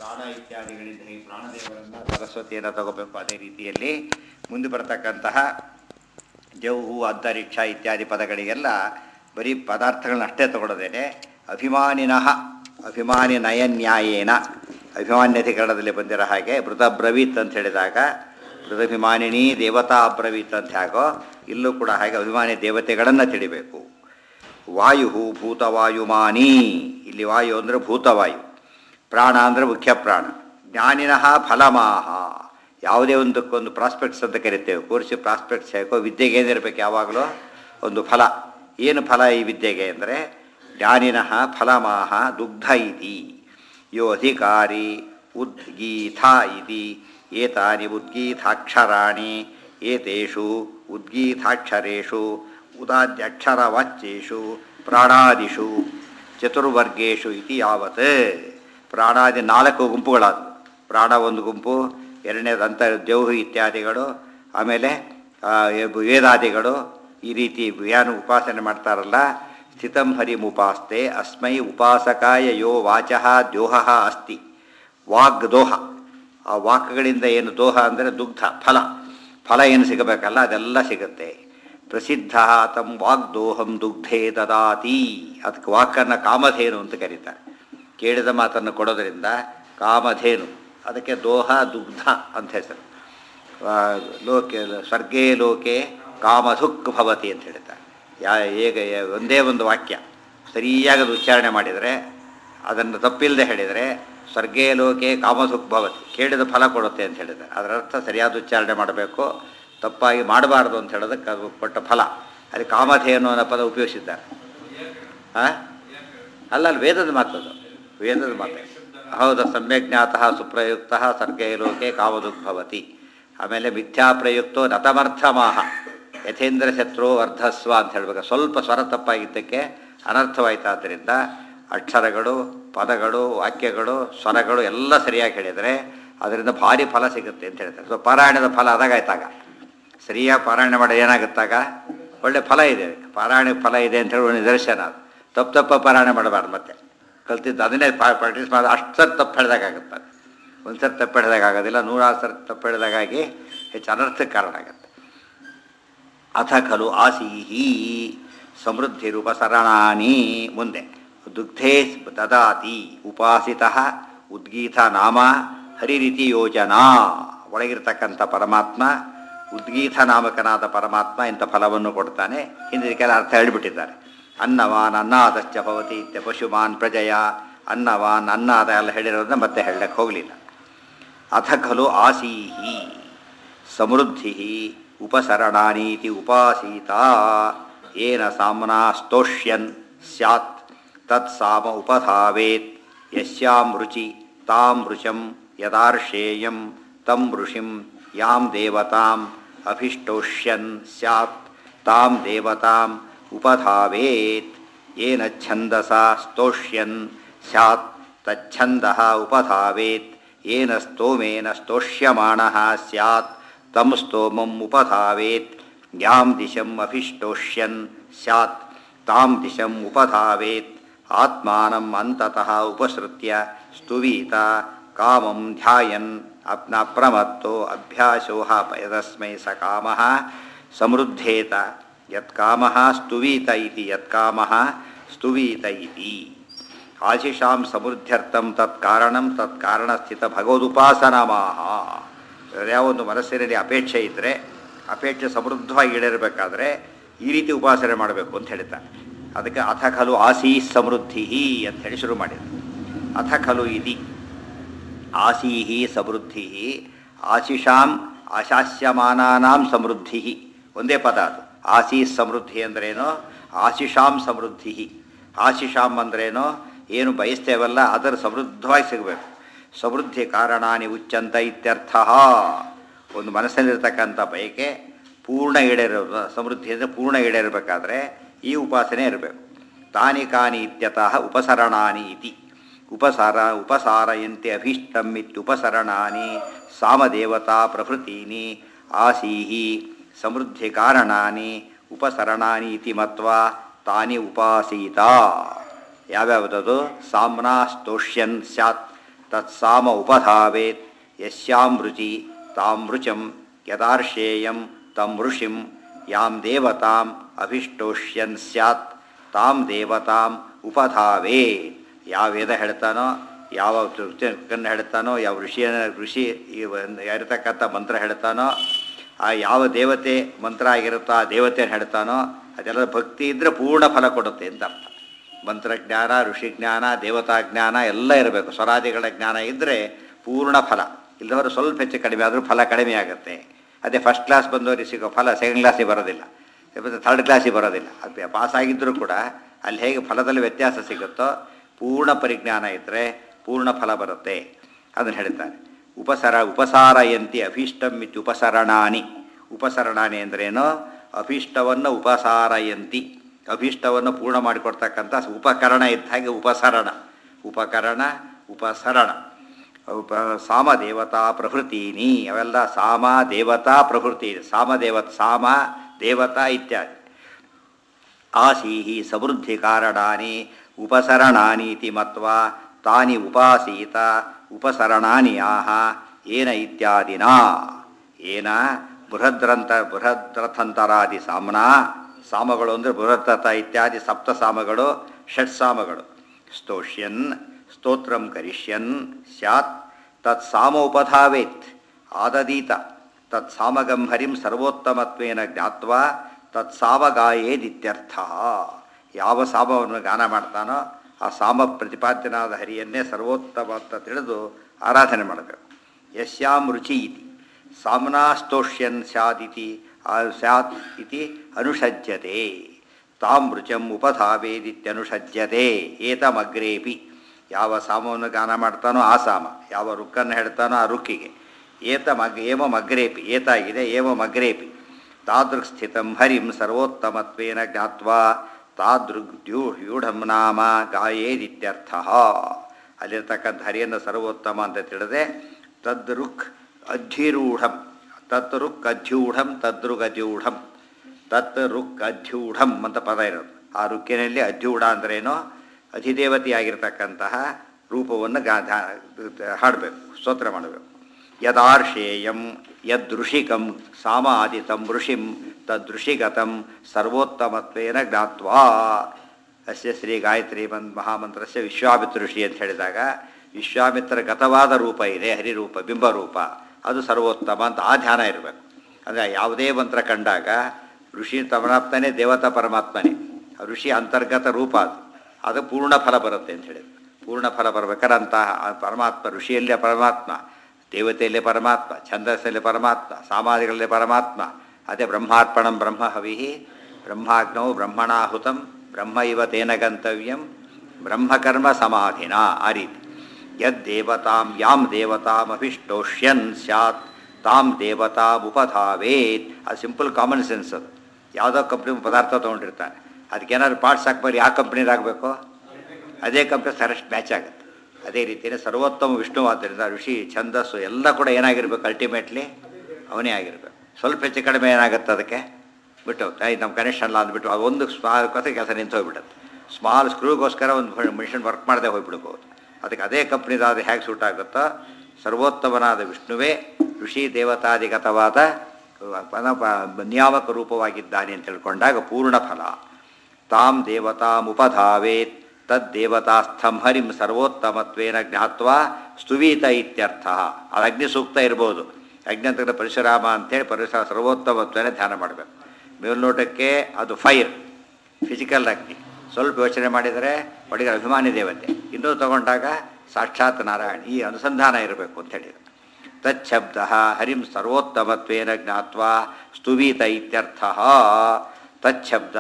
ಪ್ರಾಣ ಇತ್ಯಾದಿಗಳಿಂದ ಈ ಪ್ರಾಣದೇವರನ್ನು ಸರಸ್ವತಿಯನ್ನು ತಗೋಬೇಕು. ಅದೇ ರೀತಿಯಲ್ಲಿ ಮುಂದೆ ಬರತಕ್ಕಂತಹ ಜೌಹು ಅಂತರಿಕ್ಷ ಇತ್ಯಾದಿ ಪದಗಳಿಗೆಲ್ಲ ಬರೀ ಪದಾರ್ಥಗಳನ್ನ ಅಷ್ಟೇ ತಗೊಳ್ಳೋದೇನೆ ಅಭಿಮಾನಿನಃ ಅಭಿಮಾನಿ ನಯನ್ಯಾಯೇನ ಅಭಿಮಾನ್ಯಧಿಕರಣದಲ್ಲಿ ಬಂದಿರೋ ಹಾಗೆ ಮೃತಬ್ರವೀತ್ ಅಂತ ಹೇಳಿದಾಗ ಮೃತಾಭಿಮಾನಿನಿ ದೇವತಾ ಅಬ್ರವೀತ್ ಅಂತ ಹೇಗೋ ಇಲ್ಲೂ ಕೂಡ ಹಾಗೆ ಅಭಿಮಾನಿ ದೇವತೆಗಳನ್ನು ತಿಳಿಬೇಕು. ವಾಯು ಭೂತವಾಯುಮಾನಿ, ಇಲ್ಲಿ ವಾಯು ಅಂದರೆ ಭೂತವಾಯು, ಪ್ರಾಣ ಅಂದರೆ ಮುಖ್ಯ ಪ್ರಾಣ. ಜ್ಞಾನಿನಃ ಫಲಮಾಹ, ಯಾವುದೇ ಒಂದಕ್ಕೊಂದು ಪ್ರಾಸ್ಪೆಕ್ಟ್ಸ್ ಅಂತ ಕರಿತೇವೆ, ಕೋರ್ಸಿ ಪ್ರಾಸ್ಪೆಕ್ಟ್ಸ್ ಹೇಗೋ ವಿದ್ಯೆಗೆ ಏನಿರಬೇಕು ಯಾವಾಗಲೂ ಒಂದು ಫಲ. ಏನು ಫಲ ಈ ವಿದ್ಯೆಗೆ ಅಂದರೆ ಜ್ಞಾನಿನಃ ಫಲಮಾಹ ದುಗ್ಧ ಇತಿ ಯೋ ಅಧಿಕಾರಿ ಉದ್ಗೀತ ಇತಿ ಏತಾನಿ ಉದ್ಗೀತಾಕ್ಷರಾಣಿ ಏತೇಷು ಉದ್ಗೀತಾಕ್ಷರೇಷು ಉದಾದ್ಯಕ್ಷರವಾಚ್ಯೇಷು ಪ್ರಾಣಾದಿಷು ಚತುರ್ವರ್ಗೇಶು ಇತಿ ಯಾವತ್. ಪ್ರಾಣಾದಿ 4 ಗುಂಪುಗಳಾದವು. ಪ್ರಾಣ ಒಂದು ಗುಂಪು, ಎರಡನೇದು ಅಂತ ಜೌಹು ಇತ್ಯಾದಿಗಳು, ಆಮೇಲೆ ವೇದಾದಿಗಳು. ಈ ರೀತಿ ಏನು ಉಪಾಸನೆ ಮಾಡ್ತಾರಲ್ಲ, ಸ್ಥಿತಂ ಹರಿಮುಪಾಸ್ತೆ ಅಸ್ಮೈ ಉಪಾಸಕಾಯ ಯೋ ವಾಚಃ ದ್ಯೋಹ ಅಸ್ತಿ. ವಾಗ್ ದೋಹ, ಆ ವಾಕ್ಗಳಿಂದ ಏನು ದೋಹ ಅಂದರೆ ದುಗ್ಧ ಫಲ. ಫಲ ಏನು ಸಿಗಬೇಕಲ್ಲ ಅದೆಲ್ಲ ಸಿಗುತ್ತೆ. ಪ್ರಸಿದ್ಧ ತಂ ವಾಗ್ದೋಹಂ ದುಗ್ಧೇ ದದಾತಿ. ಅದಕ್ಕೆ ವಾಕನ್ನು ಕಾಮಧೇನು ಅಂತ ಕರೀತಾರೆ. ಕೇಳಿದ ಮಾತನ್ನು ಕೊಡೋದರಿಂದ ಕಾಮಧೇನು, ಅದಕ್ಕೆ ದೋಹ ದುಗ್ಧ ಅಂತ ಹೆಸರು. ಲೋಕೆ ಸ್ವರ್ಗೇ ಲೋಕೆ ಕಾಮಧುಕ್ ಭವತಿ ಅಂತ ಹೇಳ್ತಾರೆ. ಹೇಗೆ ಒಂದೇ ಒಂದು ವಾಕ್ಯ ಸರಿಯಾಗಿ ಉಚ್ಚಾರಣೆ ಮಾಡಿದರೆ, ಅದನ್ನು ತಪ್ಪಿಲ್ಲದೆ ಹೇಳಿದರೆ ಸ್ವರ್ಗೇ ಲೋಕೆ ಕಾಮಧುಕ್ ಭವತಿ, ಕೇಳಿದ ಫಲ ಕೊಡುತ್ತೆ ಅಂತ ಹೇಳಿದ್ದಾರೆ. ಅದರ ಅರ್ಥ ಸರಿಯಾದ ಉಚ್ಚಾರಣೆ ಮಾಡಬೇಕು, ತಪ್ಪಾಗಿ ಮಾಡಬಾರ್ದು ಅಂತ ಹೇಳೋದಕ್ಕೆ ಅದು ಕೊಟ್ಟ ಫಲ. ಅಲ್ಲಿ ಕಾಮಧೇನು ಅನ್ನೋ ಪದ ಉಪಯೋಗಿಸಿದ್ದಾರೆ. ಅಲ್ಲ ವೇದದ ಮಾತದು, ವೇದದ ಮಾತು. ಹೌದು, ಸಮ್ಯಕ್ ಜ್ಞಾತಃ ಸುಪ್ರಯುಕ್ತ ಸ್ವರ್ಗೇ ಲೋಕೆ ಕಾಮಧುಕ್ ಭವತಿ. ಆಮೇಲೆ ಮಿಥ್ಯಾ ಪ್ರಯುಕ್ತೋ ನತಮರ್ಥಮಾಹ ಯಥೇಂದ್ರ ಶತ್ರು ವರ್ಧಸ್ವ ಅಂತ ಹೇಳಬೇಕು. ಸ್ವಲ್ಪ ಸ್ವರ ತಪ್ಪಾಗಿದ್ದಕ್ಕೆ ಅನರ್ಥವಾಯ್ತಾದ್ದರಿಂದ ಅಕ್ಷರಗಳು, ಪದಗಳು, ವಾಕ್ಯಗಳು, ಸ್ವರಗಳು ಎಲ್ಲ ಸರಿಯಾಗಿ ಹೇಳಿದರೆ ಅದರಿಂದ ಭಾರಿ ಫಲ ಸಿಗುತ್ತೆ ಅಂತ ಹೇಳ್ತಾರೆ. ಸೊ ಪಾರಾಯಣದ ಫಲ ಅದಾಗಾಯ್ತಾಗ, ಸರಿಯಾಗಿ ಪಾರಾಯಣ ಮಾಡಿ ಏನಾಗುತ್ತಾಗ ಒಳ್ಳೆ ಫಲ ಇದೆ. ಪಾರಾಯಣ ಫಲ ಇದೆ ಅಂತ ಹೇಳಿ ಒಂದು ನಿದರ್ಶನ. ಅದು ತಪ್ಪು ಪಾರಾಯಣ ಮಾಡಬಾರ್ದು. ಮತ್ತೆ ಕಲ್ತಿದ್ದು ಅದನ್ನೇ ಪ್ರಾಕ್ಟೀಸ್ ಮಾಡಿ ಅಷ್ಟು ಸರಿ ತಪ್ಪು ಹೇಳಿದಾಗುತ್ತೆ. ಒಂದು ಸರಿ ತಪ್ಪು ಹೇಳಿದಾಗೋದಿಲ್ಲ, 100 ಸರಿ ತಪ್ಪು ಹೇಳಿದಾಗಾಗಿ ಹೆಚ್ಚು ಅನರ್ಥಕ್ಕೆ ಕಾರಣ ಆಗುತ್ತೆ. ಅಥ ಖಲು ಆಸೀಹಿ ಸಮೃದ್ಧಿರುಪಸರಣಾನಿ. ಮುಂದೆ ದುಗ್ಧೇ ದದಾತಿ ಉಪಾಸಿತಃ ಉದ್ಗೀತ ನಾಮ ಹರಿರಿತಿ ಯೋಜನಾ. ಒಳಗಿರ್ತಕ್ಕಂಥ ಪರಮಾತ್ಮ, ಉದ್ಗೀತ ನಾಮಕನಾದ ಪರಮಾತ್ಮ ಇಂಥ ಫಲವನ್ನು ಕೊಡ್ತಾನೆ. ಹಿಂದಿನ ಕೆಲ ಅರ್ಥ ಹೇಳಿಬಿಟ್ಟಿದ್ದಾರೆ. ಅನ್ನವಾನ್ ಅನ್ನಾದಶ್ಚ ಭವತಿ ಇತ್ಯ ಪಶುಮಾನ್ ಪ್ರಜಯ. ಅನ್ನವಾನ್ ಅನ್ನಾದ ಎಲ್ಲ ಹೇಳಿರೋದನ್ನ ಮತ್ತೆ ಹೇಳಕ್ಕೆ ಹೋಗಲಿಲ್ಲ. ಅಥ ಖಲು ಆಸೀಹಿ ಸಮೃದ್ಧಿ ಉಪಸರಣಾನೀತಿ ಉಪಾಸೀತ ಏನ ಸಾಮ್ನಾ ಸ್ತೋಷ್ಯನ್ ಸ್ಯಾತ್ ತತ್ ಸಾಮ ಉಪಧಾವೇತ್ ಯಸ್ಯಾಂ ರುಚಿ ತಾಂ ರುಚಂ ಯದಾರ್ಷೇಯಂ ತಂ ಋಷಿಂ ಯಾಂ ದೇವತಾಂ ಅಭಿಷ್ಟೋಷ್ಯನ್ ಸ್ಯಾತ್ ತಾಂ ದೇವತಾಂ ಉಪಧಾವೇತ್ ಏನ ಛಂದಸಾ ಸ್ತೋಷ್ಯನ್ ಸ್ಯಾತ್ ತಚ್ಛಂದಃ ಉಪಧಾವೇತ್ ಏನ ಸ್ತೋಮೇನ ಸ್ತೋಷ್ಯಮಾಣಃ ಸ್ಯಾತ್ ತಂ ಸ್ತೋಮಂ ಉಪಧಾವೇತ್ ಯಾಂ ದಿಶಂ ಅಭಿಷ್ಟೋಷ್ಯನ್ ಸ್ಯಾತ್ ತಾಂ ದಿಶಂ ಉಪಧಾವೇತ್ ಆತ್ಮಾನಂ ಅಂತತಃ ಉಪಸೃತ್ಯ ಸ್ತುವೀತ ಕಾಮಂ ಧ್ಯಾಯನ್ ಅಪ್ರಮತ್ತೋ ಅಭ್ಯಾಸೋಹ ಯದಸ್ಮೈ ಸ ಕಾಮಃ ಸಮೃದ್ಧೇತ ಯತ್ಕಾಮಃ ಸ್ತುವೀತ ಇತಿ ಯತ್ಕಾಮಃ ಸ್ತುವೀತ ಇತಿ. ಆಶಿಷಾಂ ಸಮೃದ್ಧ್ಯರ್ಥಂ ತತ್ಕಾರಣಂ ತತ್ಕಾರಣಸ್ಥಿತ ಭಗವದುಪಾಸನಮಾಹ. ಯಾವೊಂದು ಮನಸ್ಸಿನಲ್ಲಿ ಅಪೇಕ್ಷೆ ಇದ್ದರೆ, ಅಪೇಕ್ಷೆ ಸಮೃದ್ಧವಾಗಿ ಈಡೇರಬೇಕಾದ್ರೆ ಈ ರೀತಿ ಉಪಾಸನೆ ಮಾಡಬೇಕು ಅಂತ ಹೇಳ್ತಾರೆ. ಅದಕ್ಕೆ ಅಥ ಖಲು ಆಸೀ ಸಮೃದ್ಧಿ ಅಂತ ಹೇಳಿ ಶುರು ಮಾಡಿದರು. ಅಥ ಖಲು ಇತಿ ಆಸೀಹಿ ಸಮೃದ್ಧಿ ಆಶಿಷಾಂ ಆಶಾಸ್ಯಮಾನಾನಾಂ ಸಮೃದ್ಧಿ. ಒಂದೇ ಪದ ಅದು. ಆಸೀ ಸಮೃದ್ಧಿ ಅಂದ್ರೇನೋ, ಆಶಿಷಾಂ ಸಮೃದ್ಧಿ. ಆಶಿಷಾಂ ಅಂದ್ರೇನೋ, ಏನು ಬಯಸ್ತೇವಲ್ಲ ಅದರ ಸಮೃದ್ಧವಾಗಿ ಸಿಗಬೇಕು. ಸಮೃದ್ಧಿ ಕಾರಣಾನಿ ಉಚ್ಚಂತ ಇತ್ಯರ್ಥ. ಒಂದು ಮನಸ್ಸಲ್ಲಿರ್ತಕ್ಕಂಥ ಬಯಕೆ ಪೂರ್ಣ ಈಡೇರೋದು. ಸಮೃದ್ಧಿ ಅಂದರೆ ಪೂರ್ಣ ಈಡೇರಬೇಕಾದ್ರೆ ಈ ಉಪಾಸನೆ ಇರಬೇಕು. ತಾನಿ ಕಾನಿ ಇತ್ಯತಃ ಉಪಸರಣಾನಿ ಇತಿ. ಉಪಸಾರಯಂತೆ ಅಭೀಷ್ಟಂ ಇತ್ಯುಪಸರಣಾನಿ ಸಾಮದೇವತಾ ಪ್ರಭೃತೀನಿ ಆಸೀಹಿ ಸಮೃದ್ಧಿ ಕಾರಣಾನಿ ಉಪಸರಣಾನಿ ಇತಿ ಮತ್ವಾ ತಾನಿ ಉಪಾಸೀತ. ಯಾವ್ಯಾವುದದು? ಸಾಮ್ನಾ ಸ್ತೋಷ್ಯನ್ ಸ್ಯಾತ್ ತತ್ಸಾಮ ಉಪಧಾವೇತ್ ಯಸ್ಯಾಂ ರುಚಿ ತಾಂ ರುಚಂ ಯದಾರ್ಷೇಯಂ ತಂ ಋಷಿಂ ಯಾಂ ದೇವತಾಂ ಅಭಿಷ್ಟೋಷ್ಯನ್ ಸ್ಯಾತ್ ತಾಂ ದೇವತಾಂ ಉಪಧಾವೇತ್. ಯಾವ ವೇದ ಹೇಳ್ತಾನೋ, ಯಾವ ಕನ್ನು ಹೇಳ್ತಾನೋ, ಯಾವ ಋಷಿ ಇರತಕ್ಕಂಥ ಮಂತ್ರ ಹೇಳ್ತಾನೋ, ಆ ಯಾವ ದೇವತೆ ಮಂತ್ರ ಆಗಿರುತ್ತೋ ಆ ದೇವತೆಯನ್ನು ಹೇಳ್ತಾನೋ, ಅದೆಲ್ಲ ಭಕ್ತಿ ಇದ್ದರೆ ಪೂರ್ಣ ಫಲ ಕೊಡುತ್ತೆ ಅಂತ ಅರ್ಥ. ಮಂತ್ರಜ್ಞಾನ, ಋಷಿಜ್ಞಾನ, ದೇವತಾ ಜ್ಞಾನ ಎಲ್ಲ ಇರಬೇಕು. ಸ್ವರಾದಿಗಳ ಜ್ಞಾನ ಇದ್ದರೆ ಪೂರ್ಣ ಫಲ. ಇಲ್ಲದವರು ಸ್ವಲ್ಪ ಹೆಚ್ಚು ಕಡಿಮೆ ಆದರೂ ಫಲ ಕಡಿಮೆ ಆಗುತ್ತೆ. ಅದೇ ಫಸ್ಟ್ ಕ್ಲಾಸ್ ಬಂದವರಿಗೆ ಸಿಗೋ ಫಲ ಸೆಕೆಂಡ್ ಕ್ಲಾಸಿಗೆ ಬರೋದಿಲ್ಲ, ಥರ್ಡ್ ಕ್ಲಾಸಿಗೆ ಬರೋದಿಲ್ಲ. ಅದು ಪಾಸಾಗಿದ್ದರೂ ಕೂಡ ಅಲ್ಲಿ ಹೇಗೆ ಫಲದಲ್ಲಿ ವ್ಯತ್ಯಾಸ ಸಿಗುತ್ತೋ, ಪೂರ್ಣ ಪರಿಜ್ಞಾನ ಇದ್ದರೆ ಪೂರ್ಣ ಫಲ ಬರುತ್ತೆ. ಅದನ್ನು ಹೇಳ್ತಾರೆ. ಉಪಸಾರಯಂತಿ ಅಭೀಷ್ಟಂ ಇತ್ಯುಪಸರಣಾನಿ. ಉಪಸರಣಾನಿ ಅಂದ್ರೇನು? ಅಭೀಷ್ಟವನ್ನು ಉಪಸಾರಯಂತಿ, ಅಭೀಷ್ಟವನ್ನು ಪೂರ್ಣ ಮಾಡಿಕೊಡ್ತಕ್ಕಂಥ ಉಪಕರಣ ಇದ್ದ ಹಾಗೆ ಉಪಸರಣ. ಉಪಕರಣ, ಉಪಸರಣ. ಸಾಮ ದೇವತಾ ಪ್ರಭೃತೀನಿ, ಅವೆಲ್ಲ ಸಾಮ ದೇವತಾ ಪ್ರಭೃತಿ. ಸಾಮ ದೇವತಾ ಇತ್ಯಾದಿ. ಆಸೀಹಿ ಸಮೃದ್ಧಿ ಕಾರಣಾನಿ ಉಪಸರಣಾನೀತಿ ಮತ್ವಾ ತಾನಿ ಉಪಾಸೀತ ಉಪಸರಣಾನಿ ಆಹ ಏನ ಇತ್ಯಾದಿನ. ಏನ ಬೃಹದ್ರಥಂತರಾದಿ ಸಾಮ್ನಾ, ಸಾಮಗಳು ಅಂದರೆ ಬೃಹದ್ರಥ ಇತ್ಯಾದಿ ಸಪ್ತ ಸಾಮಗಳು, ಷಟ್ ಸಾಮಗಳು. ಸ್ತೋಷ್ಯನ್ ಸ್ತೋತ್ರಂ ಕರಿಷ್ಯನ್ ಸ್ಯಾತ್ ತತ್ ಸಾಮೋಪಧಾವೇತ್ ಆದದೀತ ತತ್ ಸಾಮಗಂ ಹರಿಂ ಸರ್ವೋತ್ತಮತ್ವೇನ ಜ್ಞಾತ್ವಾ ತತ್ ಸಾಮಗಾಯೇದಿತ್ಯರ್ಥ. ಯಾವ ಸಾಮವನ್ನು ಗಾನ ಮಾಡ್ತಾನೋ ಆ ಸಾಮ ಪ್ರತಿಪಾದ್ಯನಾದ ಹರಿಯನ್ನೇ ಸರ್ವೋತ್ತಮ ಅಂತ ತಿಳಿದು ಆರಾಧನೆ ಮಾಡಬೇಕು. ಯಸ್ಯಾಂ ರುಚಿ ಇತಿ ಸಾಮ್ನಾ ಸ್ತೋಷ್ಯನ್ ಸ್ಯಾದಿತಿ ಸ್ಯಾತ್ ಇತಿ ಅನುಷಜ್ಯತೆ. ತಾಂ ರುಚಂ ಉಪಧಾವೇದಿತ್ಯನುಷಜ್ಯತೆ. ಏತಮಗ್ರೇಪಿ, ಯಾವ ಸಾಮವನ್ನು ಗಾನ ಮಾಡ್ತಾನೋ ಆ ಸಾಮ, ಯಾವ ರುಕ್ಕನ್ನು ಹೇಳ್ತಾನೋ ಆ ರುಕ್ಕಿಗೆ. ಏಮಮಗ್ರೇಪಿ, ಏತಾಗಿದೆ ಏಮಮಗ್ರೇಪಿ ತಾದೃಕ್ ಸ್ಥಿತಂ ಹರಿಂ ಸರ್ವೋತ್ತಮತ್ವೇನ ಜ್ಞಾತ್ವಾ ತಾದೃಗ್ಯೂಢಂ ನಾಮ ಗಾಯೇದಿತ್ಯರ್ಥ. ಅಲ್ಲಿರ್ತಕ್ಕಂಥ ಹರಿಯನ್ನು ಸರ್ವೋತ್ತಮ ಅಂತ ತಿಳಿದೆ ತದ್ರುಕ್ ಅಧ್ಯರೂಢಂ, ತತ್ ರುಕ್ ಅಧ್ಯೂಢಂ ತದ್ರುಗದ್ಯೂಢಂ, ತತ್ ರುಕ್ ಅಧ್ಯೂಢಂ ಅಂತ ಪದ ಇರೋದು. ಆ ರುಕ್ಕಿನಲ್ಲಿ ಅಧ್ಯೂಢ ಅಂದ್ರೇನೋ ಅಧಿದೇವತೆಯಾಗಿರ್ತಕ್ಕಂತಹ ರೂಪವನ್ನು ಹಾಡಬೇಕು, ಸ್ತೋತ್ರ ಮಾಡಬೇಕು. ಯದಾರ್ಷೇಯಂ ಯದೃಷಿಕಂ ಸಾಮಾದಿತಂ ಋಷಿಂ ತದೃಷಿಗತಂ ಸರ್ವೋತ್ತಮತ್ವೇನ ಜ್ಞಾತ್ವಾ. ಅಸ್ಯ ಶ್ರೀ ಗಾಯತ್ರಿ ಮಹಾಮಂತ್ರಸ್ಯ ವಿಶ್ವಾಮಿತ್ರ ಋಷಿ ಅಂತ ಹೇಳಿದಾಗ ವಿಶ್ವಾಮಿತ್ರ ಗತವಾದ ರೂಪ ಇದೆ, ಹರಿರೂಪ ಬಿಂಬರೂಪ, ಅದು ಸರ್ವೋತ್ತಮ ಅಂತ ಆ ಧ್ಯಾನ ಇರಬೇಕು. ಅಂದರೆ ಯಾವುದೇ ಮಂತ್ರ ಕಂಡಾಗ ಋಷಿ ಪರಮಾತ್ಮನೇ, ದೇವತಾ ಪರಮಾತ್ಮನೇ, ಋಷಿ ಅಂತರ್ಗತ ರೂಪ ಅದು ಪೂರ್ಣ ಫಲ ಬರುತ್ತೆ ಅಂತ ಹೇಳಿದ್ರು. ಪೂರ್ಣ ಫಲ ಬರಬೇಕಾದ್ರೆ ಅಂತಹ ಪರಮಾತ್ಮ, ಋಷಿಯಲ್ಲೇ ಪರಮಾತ್ಮ, ದೇವತೆಯಲ್ಲೇ ಪರಮಾತ್ಮ, ಛಂದಸ್ಸಲ್ಲೇ ಪರಮಾತ್ಮ, ಸಾಮಾಜಿಗಳಲ್ಲೇ ಪರಮಾತ್ಮ. ಅದೇ ಬ್ರಹ್ಮಾರ್ಪಣಂ ಬ್ರಹ್ಮ ಹವಿಹಿ ಬ್ರಹ್ಮಾಗ್ನೌ ಬ್ರಹ್ಮಣಾಹುತಂ ಬ್ರಹ್ಮ ಇವ ತೇನ ಗಂತವ್ಯಂ ಬ್ರಹ್ಮಕರ್ಮ ಸಮಾಧಿನ. ಆ ರೀತಿ ಯದ್ದೇವತಾಂ ಯಾಂ ದೇವತಾಂ ಅಭಿಷ್ಟೋಷ್ಯನ್ ಸ್ಯಾತ್ ತಾಂ ದೇವತಾಂ ಉಪಧಾವೇತ್. ಅದು ಸಿಂಪಲ್ ಕಾಮನ್ ಸೆನ್ಸ್. ಅದು ಯಾವುದೋ ಕಂಪ್ನಿ ಪದಾರ್ಥ ತೊಗೊಂಡಿರ್ತಾನೆ, ಅದಕ್ಕೇನಾದ್ರು ಪಾರ್ಟ್ಸ್ ಹಾಕ್ಬಾರ್ದು, ಯಾವ ಕಂಪ್ನಿದಾಗಬೇಕು ಅದೇ ಕಂಪ್ನಿ ಸರಷ್ಟು ಮ್ಯಾಚ್ ಆಗುತ್ತೆ. ಅದೇ ರೀತಿಯೇ ಸರ್ವೋತ್ತಮ ವಿಷ್ಣು ಆದ್ದರಿಂದ ಋಷಿ ಛಂದಸ್ಸು ಎಲ್ಲ ಕೂಡ ಏನಾಗಿರ್ಬೇಕು, ಅಲ್ಟಿಮೇಟ್ಲಿ ಅವನೇ ಆಗಿರ್ಬೇಕು. ಸ್ವಲ್ಪ ಹೆಚ್ಚು ಕಡಿಮೆ ಏನಾಗುತ್ತೆ ಅದಕ್ಕೆ ಬಿಟ್ಟು ನಮ್ಮ ಕನೆಕ್ಷನ್ ಅಲ್ಲ ಅಂದ್ಬಿಟ್ಟು ಅದು ಒಂದು ಕೆಲಸ ನಿಂತು ಹೋಗ್ಬಿಡುತ್ತೆ. ಸ್ಮಾಲ್ ಸ್ಕ್ರೂಗೋಸ್ಕರ ಒಂದು ಮಿಷನ್ ವರ್ಕ್ ಮಾಡದೆ ಹೋಗ್ಬಿಡ್ಬೋದು. ಅದಕ್ಕೆ ಅದೇ ಕಂಪ್ನಿದಾದ ಹೇಗೆ ಸೂಟ್ ಆಗುತ್ತೋ ಸರ್ವೋತ್ತಮನಾದ ವಿಷ್ಣುವೇ ಋಷಿ ದೇವತಾದಿಗತವಾದ ನಿಯಾಮಕ ರೂಪವಾಗಿದ್ದಾನೆ ಅಂತ ತಿಳ್ಕೊಂಡಾಗ ಪೂರ್ಣ ಫಲ. ತಾಂ ದೇವತಾಂ ಉಪಧಾವೇತ್ ತದ್ದೇವತಾಸ್ಥಂ ಹರಿಂ ಸರ್ವೋತ್ತಮತ್ವೇನ ಜ್ಞಾತ್ವಾ ಸ್ತುವೀತ ಇತ್ಯರ್ಥ. ಅದು ಅಗ್ನಿ ಸೂಕ್ತ ಇರ್ಬೋದು, ಅಗ್ನಿ ಅಂತ ಪರಶುರಾಮ ಅಂತೇಳಿ ಪರಶುರಾಮ ಸರ್ವೋತ್ತಮತ್ವೇನ ಧ್ಯಾನ ಮಾಡಬೇಕು. ಮೇಲ್ನೋಟಕ್ಕೆ ಅದು ಫೈರ್, ಫಿಸಿಕಲ್ ಅಗ್ನಿ. ಸ್ವಲ್ಪ ಯೋಚನೆ ಮಾಡಿದರೆ ಒಳಗೆ ಅಭಿಮಾನಿ ದೇವತೆ, ಇನ್ನೂ ತಗೊಂಡಾಗ ಸಾಕ್ಷಾತ್ ನಾರಾಯಣ. ಈ ಅನುಸಂಧಾನ ಇರಬೇಕು ಅಂತ ಹೇಳಿದರು. ತಚ್ಛಬ್ದ ಹರಿಂ ಸರ್ವೋತ್ತಮತ್ವೇನ ಜ್ಞಾತ್ವಾ ಸ್ತುವೀತ ಇತ್ಯರ್ಥ. ತಚ್ಛಬ್ದ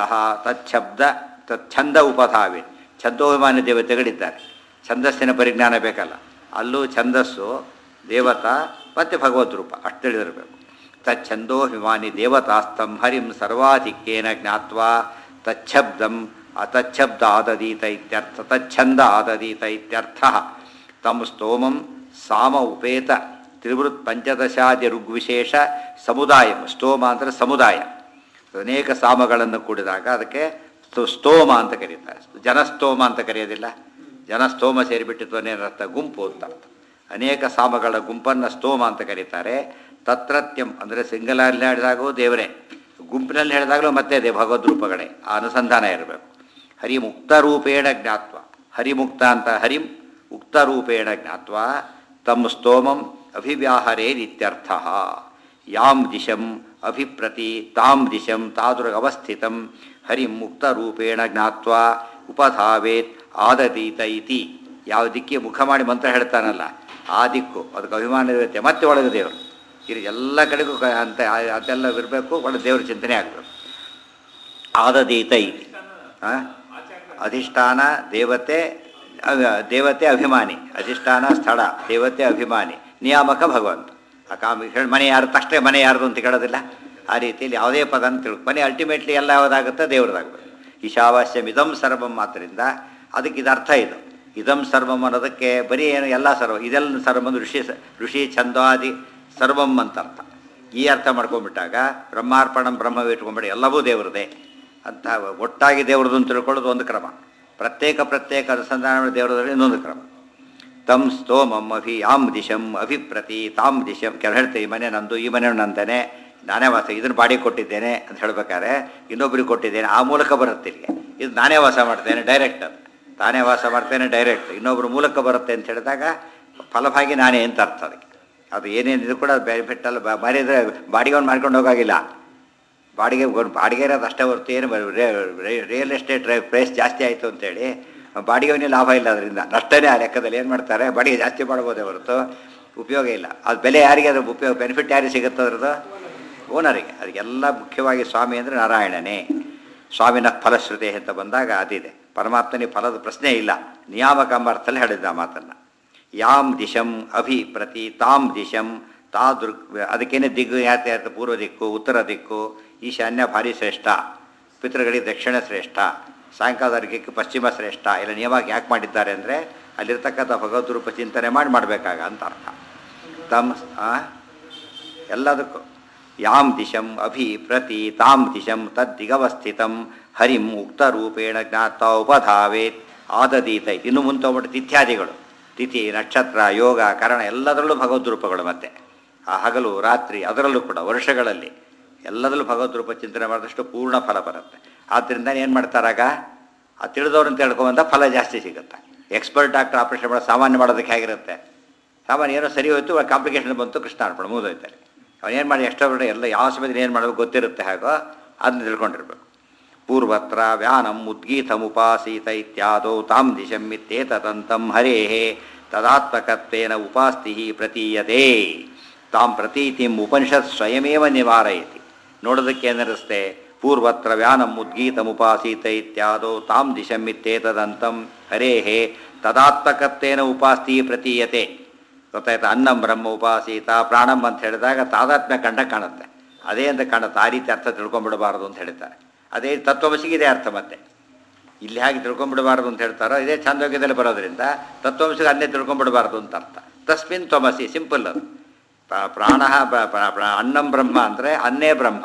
ತಚ್ಛಂದ ಉಪಧಾವೆ. ಛಂದೋಭಿಮಾನಿ ದೇವತೆಗಳಿದ್ದಾರೆ, ಛಂದಸ್ಸಿನ ಪರಿಜ್ಞಾನ ಬೇಕಲ್ಲ, ಅಲ್ಲೂ ಛಂದಸ್ಸು ದೇವತಾ ಮತ್ತು ಭಗವದ್ ರೂಪ ಅಷ್ಟು ತಿಳಿದಿರಬೇಕು. ತಚ್ಛಂದೋಭಿಮಾನಿ ದೇವತಾಸ್ತಂ ಹರಿಂ ಸರ್ವಾಧಿಕ್ಯೇನ ಜ್ಞಾತ್ವಾ ತಚ್ಛಬ್ದಂ ಅತಚ್ಛಬ್ದ ಆದದೀತ ಇತ್ಯರ್ಥ. ತಚ್ಛಂದ ಆದದೀತ ಇತ್ಯರ್ಥ. ತಂ ಸ್ತೋಮಂ ಸಾಮ ಉಪೇತ ತ್ರಿವೃತ್ ಪಂಚದಶಾದಿ ಋಗ್ವಿಶೇಷ ಸಮುದಾಯ. ಸ್ತೋಮ ಅಂದರೆ ಸಮುದಾಯ, ಅನೇಕ ಸಾಮಗಳನ್ನು ಕೂಡಿದಾಗ ಅದಕ್ಕೆ ಸ್ತೋಮ ಅಂತ ಕರೀತಾರೆ. ಜನಸ್ತೋಮ ಅಂತ ಕರೆಯೋದಿಲ್ಲ. ಜನಸ್ತೋಮ ಸೇರಿಬಿಟ್ಟಿತ್ತು ಅನ್ನೇನರ್ಥ, ಗುಂಪು ಅಂತ ಅರ್ಥ. ಅನೇಕ ಸಾಮಗಳ ಗುಂಪನ್ನು ಸ್ತೋಮ ಅಂತ ಕರೀತಾರೆ. ತತ್ರತ್ಯಂ ಅಂದರೆ ಸಿಂಗಲಲ್ಲಿ ಹೇಳಿದಾಗೂ ದೇವರೇ, ಗುಂಪಿನಲ್ಲಿ ಹೇಳಿದಾಗಲೂ ಮತ್ತೆ ಅದೇ ಭಗವದ್ರೂಪಗಳೇ. ಆ ಅನುಸಂಧಾನ ಇರಬೇಕು. ಹರಿಮುಕ್ತರೂಪೇಣ ಜ್ಞಾತ್ವ, ಹರಿಮುಕ್ತ ಅಂತ ಹರಿಂ ಉಕ್ತರೂಪೇಣ ಜ್ಞಾತ್ವ ತಮ್ಮ ಸ್ತೋಮಂ ಅಭಿವ್ಯಾಹರೇರಿತ್ಯರ್ಥ. ಯಾಂ ದಿಶಂ ಅಭಿಪ್ರತಿ ತಾಂ ದಿಶಂ ತಾದೃಗವಸ್ಥಿತಂ ಹರಿಂ ಮುಕ್ತರೂಪೇಣ ಜ್ಞಾತ್ವ ಉಪಧಾವೇತ್ ಆದತೀತ ಇತಿ. ಯಾವ ದಿಕ್ಕಿಗೆ ಮುಖ ಮಾಡಿ ಮಂತ್ರ ಹೇಳ್ತಾನಲ್ಲ ಆ ದಿಕ್ಕು, ಅದಕ್ಕೆ ಅಭಿಮಾನ ಇರುತ್ತೆ. ಮತ್ತೆ ಒಳಗೆ ದೇವರು ಇಲ್ಲಿ ಎಲ್ಲ ಕಡೆಗೂ ಅಂತ ಅದೆಲ್ಲ ಇರಬೇಕು. ಒಳ್ಳೆ ದೇವ್ರ ಚಿಂತನೆ ಆಗಬೇಕು. ಆದತೀತ ಇತಿ ಅಧಿಷ್ಠಾನ ದೇವತೆ, ದೇವತೆ ಅಭಿಮಾನಿ, ಅಧಿಷ್ಠಾನ ಸ್ಥಳ, ದೇವತೆ ಅಭಿಮಾನಿ, ನಿಯಾಮಕ ಭಗವಂತ. ಆ ಹೇಳಿ ಮನೆ ಯಾರು ತಕ್ಷಣ ಮನೆ ಯಾರ್ದು ಅಂತ ಕೇಳೋದಿಲ್ಲ. ಆ ರೀತಿಯಲ್ಲಿ ಯಾವುದೇ ಪದ ಅಂತ ತಿಳ್ಕೊ, ಮನೆ ಅಲ್ಟಿಮೇಟ್ಲಿ ಎಲ್ಲ ಯಾವುದಾಗುತ್ತೆ ದೇವ್ರದಾಗಬೇಕು. ಈಶಾವಾಸ್ಯಂ ಇದಂ ಸರ್ವಂ ಮಾತ್ರದಿಂದ ಅದಕ್ಕೆ ಇದು ಅರ್ಥ. ಇದು ಇದಂ ಸರ್ವಂ ಅನ್ನೋದಕ್ಕೆ ಬರೀ ಏನು ಎಲ್ಲ ಸರ್ವ, ಇದೆಲ್ಲ ಸರ್ವ ಒಂದು ಋಷಿ ಛಂದಾದಿ ಸರ್ವಂ ಅಂತ ಅರ್ಥ. ಈ ಅರ್ಥ ಮಾಡ್ಕೊಂಡ್ಬಿಟ್ಟಾಗ ಬ್ರಹ್ಮಾರ್ಪಣಂ ಬ್ರಹ್ಮವೇ ಇಟ್ಕೊಂಡ್ಬಿಡಿ ಎಲ್ಲವೂ ದೇವ್ರದೇ ಅಂತ ಒಟ್ಟಾಗಿ ದೇವ್ರದ್ದು ಅಂತ ತಿಳ್ಕೊಳ್ಳೋದು ಒಂದು ಕ್ರಮ. ಪ್ರತ್ಯೇಕ ಅನುಸಂಧಾನ ದೇವರದಲ್ಲಿ ಇನ್ನೊಂದು ಕ್ರಮ. ತಂ ಸ್ತೋಮಂ ಯಾಂ ದಿಶಂ ಅಭಿಪ್ರತಿ ತಾಂ ದಿಶಂ. ಕೆಲವು ಹೇಳ್ತೇವೆ ಈ ಮನೆ ನಂದು, ಈ ಮನೆ ನಂದೇನೆ, ನಾನೇ ವಾಸ, ಇದನ್ನು ಬಾಡಿಗೆ ಕೊಟ್ಟಿದ್ದೇನೆ ಅಂತ ಹೇಳ್ಬೇಕಾದ್ರೆ ಇನ್ನೊಬ್ಬರಿಗೆ ಕೊಟ್ಟಿದ್ದೇನೆ, ಆ ಮೂಲಕ ಬರುತ್ತೆ ಇಲ್ಲಿಗೆ. ಇದು ನಾನೇ ವಾಸ ಮಾಡ್ತೇನೆ ಡೈರೆಕ್ಟ್, ಅದು ತಾನೇ ವಾಸ ಮಾಡ್ತೇನೆ ಡೈರೆಕ್ಟ್, ಇನ್ನೊಬ್ಬರ ಮೂಲಕ ಬರುತ್ತೆ ಅಂತ ಹೇಳಿದಾಗ ಫಲಭಾಗಿ ನಾನೇ ಅಂತ ಅರ್ಥ. ಅದಕ್ಕೆ ಅದು ಏನೇನಿದು ಕೂಡ ಬೆನಿಫಿಟ್ ಅಲ್ಲ. ಮಾರಿದರೆ ಬಾಡಿಗೆವನ್ನು ಮಾಡ್ಕೊಂಡು ಹೋಗಾಗಿಲ್ಲ. ಬಾಡಿಗೆ ಇರೋದು ಅಷ್ಟೇ ಹೊರತು ಏನು ರಿಯಲ್ ಎಸ್ಟೇಟ್ ಪ್ರೈಸ್ ಜಾಸ್ತಿ ಆಯಿತು ಅಂತೇಳಿ ಬಾಡಿಗೆವನ್ನೇ ಲಾಭ ಇಲ್ಲ. ಅದರಿಂದ ನಷ್ಟನೇ. ಆ ಲೆಕ್ಕದಲ್ಲಿ ಏನು ಮಾಡ್ತಾರೆ, ಬಾಡಿಗೆ ಜಾಸ್ತಿ ಮಾಡ್ಬೋದೇ ಹೊರತು ಉಪಯೋಗ ಇಲ್ಲ. ಅದು ಬೆಲೆ ಯಾರಿಗೆ, ಅದ್ರ ಉಪಯೋಗ ಬೆನಿಫಿಟ್ ಯಾರಿಗೆ ಸಿಗುತ್ತೆ ಅದ್ರದ್ದು? ಓನರಿಗೆ. ಅದಕ್ಕೆಲ್ಲ ಮುಖ್ಯವಾಗಿ ಸ್ವಾಮಿ ಅಂದರೆ ನಾರಾಯಣನೇ. ಸ್ವಾಮಿನ ಫಲಶ್ರುತಿ ಅಂತ ಬಂದಾಗ ಅದಿದೆ. ಪರಮಾತ್ಮನಿಗೆ ಫಲದ ಪ್ರಶ್ನೆ ಇಲ್ಲ. ನಿಯಾಮಕ ಎಂಬ ಅರ್ಥದಲ್ಲಿ ಹೇಳಿದ್ದ ಮಾತನ್ನು. ಯಾಂ ದಿಶಂ ಅಭಿ ಪ್ರತಿ ತಾಂ ದಿಶಂ ಅದಕ್ಕೇನೆ ದಿಗ್ಗು ಯಾತೆ ಅರ್ಥ, ಪೂರ್ವ ದಿಕ್ಕು, ಉತ್ತರ ದಿಕ್ಕು, ಈಶಾನ್ಯ ಭಾರಿ ಶ್ರೇಷ್ಠ, ಪಿತೃಗಳಿಗೆ ದಕ್ಷಿಣ ಶ್ರೇಷ್ಠ, ಸಾಯಂಕಾಲದ ಅರ್ಘ್ಯಕ್ಕೆ ಪಶ್ಚಿಮ ಶ್ರೇಷ್ಠ. ಇಲ್ಲ ನಿಯಮ ಯಾಕೆ ಮಾಡಿದ್ದಾರೆ ಅಂದರೆ ಅಲ್ಲಿರ್ತಕ್ಕಂಥ ಭಗವದ್ರೂಪ ಚಿಂತನೆ ಮಾಡಬೇಕಾಗ ಅಂತ ಅರ್ಥ. ಎಲ್ಲದಕ್ಕೂ ಯಾಂ ದಿಶಂ ಅಭಿ ಪ್ರತಿ ತಾಂ ದಿಶಂ ತದ್ದಿಗವಸ್ಥಿತಂ ಹರಿಂ ಉಕ್ತರೂಪೇಣ ಜ್ಞಾತ ಉಪಧಾವೇತ್ ಆದದೀತ. ಇನ್ನು ಮುಂದೆ ಹೋಗ್ಬಿಟ್ಟು ತಿಥ್ಯಾದಿಗಳು, ತಿಥಿ, ನಕ್ಷತ್ರ, ಯೋಗ, ಕರಣ ಎಲ್ಲದರಲ್ಲೂ ಭಗವದ್ರೂಪಗಳು. ಮತ್ತು ಆ ಹಗಲು ರಾತ್ರಿ ಅದರಲ್ಲೂ ಕೂಡ ವರ್ಷಗಳಲ್ಲಿ ಎಲ್ಲದರಲ್ಲೂ ಭಗವದ್ರೂಪ ಚಿಂತನೆ ಮಾಡಿದಷ್ಟು ಪೂರ್ಣ ಫಲ ಬರುತ್ತೆ. ಆದ್ದರಿಂದ ಏನು ಮಾಡ್ತಾರಾಗ ಆ ತಿಳಿದವ್ರನ್ನ ತಿಳ್ಕೊಂಬಂದ ಫಲ ಜಾಸ್ತಿ ಸಿಗುತ್ತೆ. ಎಕ್ಸ್ಪರ್ಟ್ ಡಾಕ್ಟರ್ ಆಪರೇಷನ್ ಮಾಡೋ ಸಾಮಾನ್ಯ ಮಾಡೋದಕ್ಕೆ ಹೇಗಿರುತ್ತೆ, ಸಾಮಾನ್ಯ ಏನೋ ಸರಿ ಹೋಯ್ತು, ಕಾಂಪ್ಲಿಕೇಶನ್ ಬಂತು, ಕೃಷ್ಣಾರ್ಪಣೆ ಮುಗಿದೋಯ್ತಾರೆ. ಅವನೇನು ಮಾಡಿ ಎಕ್ಸ್ಟ್ರಾ ಎಲ್ಲ ಯಾವ ಸಮಯದಲ್ಲಿ ಏನು ಮಾಡಬೇಕು ಗೊತ್ತಿರುತ್ತೆ, ಹಾಗೋ ಅದನ್ನ ತಿಳ್ಕೊಂಡಿರ್ಬೇಕು. ಪೂರ್ವತ್ರ ವ್ಯಾನಂ ಉದ್ಗೀತಮುಪಾಸೀತ ಇತ್ಯಾದೋ ತಾಂ ದಿಶಂ ಇತ್ಯೇತದಂತಂ ಹರೇಃ ತದಾತ್ಮಕತ್ವೇನ ಉಪಾಸ್ತಿ ಪ್ರತೀಯತೆ. ತಾಂ ಪ್ರತೀತಿಂ ಉಪನಿಷತ್ ಸ್ವಯಮೇವ ನಿವಾರಯತಿ. ನೋಡೋದಕ್ಕೆ ಏನಿರುತ್ತೆ, ಪೂರ್ವತ್ರ ವ್ಯಾನಂ ಉದ್ಗೀತಮುಪಾಸೀತ ಇತ್ಯಾದೋ ತಾಂ ದಿಶಂ ಇತ್ಯೇತದಂತಂ ಹರೇಃ ತದಾತ್ಮಕತ್ವೇನ ಉಪಾಸ್ತಿ ಪ್ರತೀಯತೆ. ಗೊತ್ತಾಯ್ತಾ? ಅನ್ನಂ ಬ್ರಹ್ಮ ಉಪಾಸೀತ ಪ್ರಾಣಂ ಅಂತ ಹೇಳಿದಾಗ ತಾದಾತ್ಮ್ಯ ಕಂಡ ಕಾಣುತ್ತೆ. ಅದೇ ಅಂತ ಕಾಣುತ್ತೆ. ಆ ರೀತಿ ಅರ್ಥ ತಿಳ್ಕೊಂಡ್ಬಿಡಬಾರ್ದು ಅಂತ ಹೇಳ್ತಾರೆ. ಅದೇ ತತ್ವಮಸಿಗೆ ಇದೇ ಅರ್ಥ. ಮತ್ತೆ ಇಲ್ಲಿ ಹೇಗೆ ತಿಳ್ಕೊಂಡ್ಬಿಡಬಾರ್ದು ಅಂತ ಹೇಳ್ತಾರೋ ಇದೇ ಛಾಂದೋಗ್ಯದಲ್ಲಿ ಬರೋದ್ರಿಂದ ತತ್ವಮಸಿಗೆ ಅನ್ನೇ ತಿಳ್ಕೊಂಡ್ಬಿಡಬಾರ್ದು ಅಂತ ಅರ್ಥ. ತಸ್ಮಿನ್ ತ್ವಮಸಿ, ಸಿಂಪಲ್ ಅದು. ಪ್ರಾಣ ಅನ್ನಂ ಬ್ರಹ್ಮ ಅಂದರೆ ಅನ್ನೇ ಬ್ರಹ್ಮ.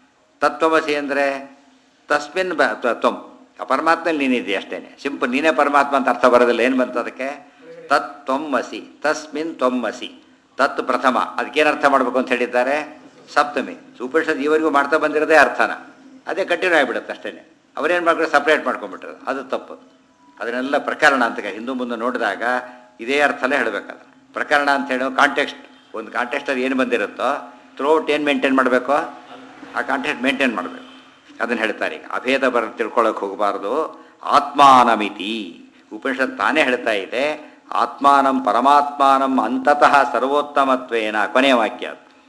ತತ್ವಮಸಿ ಅಂದರೆ ತಸ್ಮಿನ್ ತ್ವಂ, ಪರಮಾತ್ಮಲ್ಲಿ ನೀನಿದೆ ಅಷ್ಟೇ. ಸಿಂಪಲ್, ನೀನೇ ಪರಮಾತ್ಮ ಅಂತ ಅರ್ಥ ಬರೋದಿಲ್ಲ. ಏನು ಬಂತು ಅದಕ್ಕೆ? ತತ್ ತ್ವಮ್ಮಸಿ, ತಸ್ಮಿನ್ ತ್ವಮ್ಮಸಿ. ತತ್ ಪ್ರಥಮ, ಅದಕ್ಕೇನು ಅರ್ಥ ಮಾಡಬೇಕು ಅಂತ ಹೇಳಿದ್ದಾರೆ? ಸಪ್ತಮಿ. ಉಪನಿಷತ್ ಇವರಿಗೂ ಮಾಡ್ತಾ ಬಂದಿರೋದೇ ಅರ್ಥನ. ಅದೇ ಕಂಟಿನ್ಯೂ ಆಗಿಬಿಡುತ್ತೆ ಅಷ್ಟೇ. ಅವರೇನು ಮಾಡ್ಕೊಂಡು ಸಪ್ರೇಟ್ ಮಾಡ್ಕೊಂಡ್ಬಿಟ್ರೆ ಅದು ತಪ್ಪು. ಅದನ್ನೆಲ್ಲ ಪ್ರಕರಣ ಅಂತ ಹಿಂದೂ ಮುಂದೆ ನೋಡಿದಾಗ ಇದೇ ಅರ್ಥಲ್ಲೇ ಹೇಳಬೇಕಾದ್ರೆ. ಪ್ರಕರಣ ಅಂತ ಹೇಳೋ ಕಾಂಟೆಕ್ಸ್ಟ್, ಒಂದು ಕಾಂಟೆಕ್ಸ್ಟಲ್ಲಿ ಏನು ಬಂದಿರುತ್ತೋ ಥ್ರೂಔಟ್ ಏನು ಮೇಂಟೈನ್ ಮಾಡಬೇಕೋ ಆ ಕಾಂಟೆಕ್ಸ್ಟ್ ಮೇಂಟೈನ್ ಮಾಡಬೇಕು. ಅದನ್ನು ಹೇಳ್ತಾರೆ. ಈಗ ಅಭೇದ ತಿಳ್ಕೊಳ್ಳೋಕೆ ಹೋಗಬಾರ್ದು. ಆತ್ಮಾನಮಿತಿ ಉಪನಿಷತ್ ತಾನೇ ಹೇಳ್ತಾ ಇದೆ. ಆತ್ಮಾನಂ ಪರಮಾತ್ಮಾನಂ ಅಂತತಃ ಸರ್ವೋತ್ತಮತ್ವೇನ, ಕೊನೆಯ ವಾಕ್ಯ.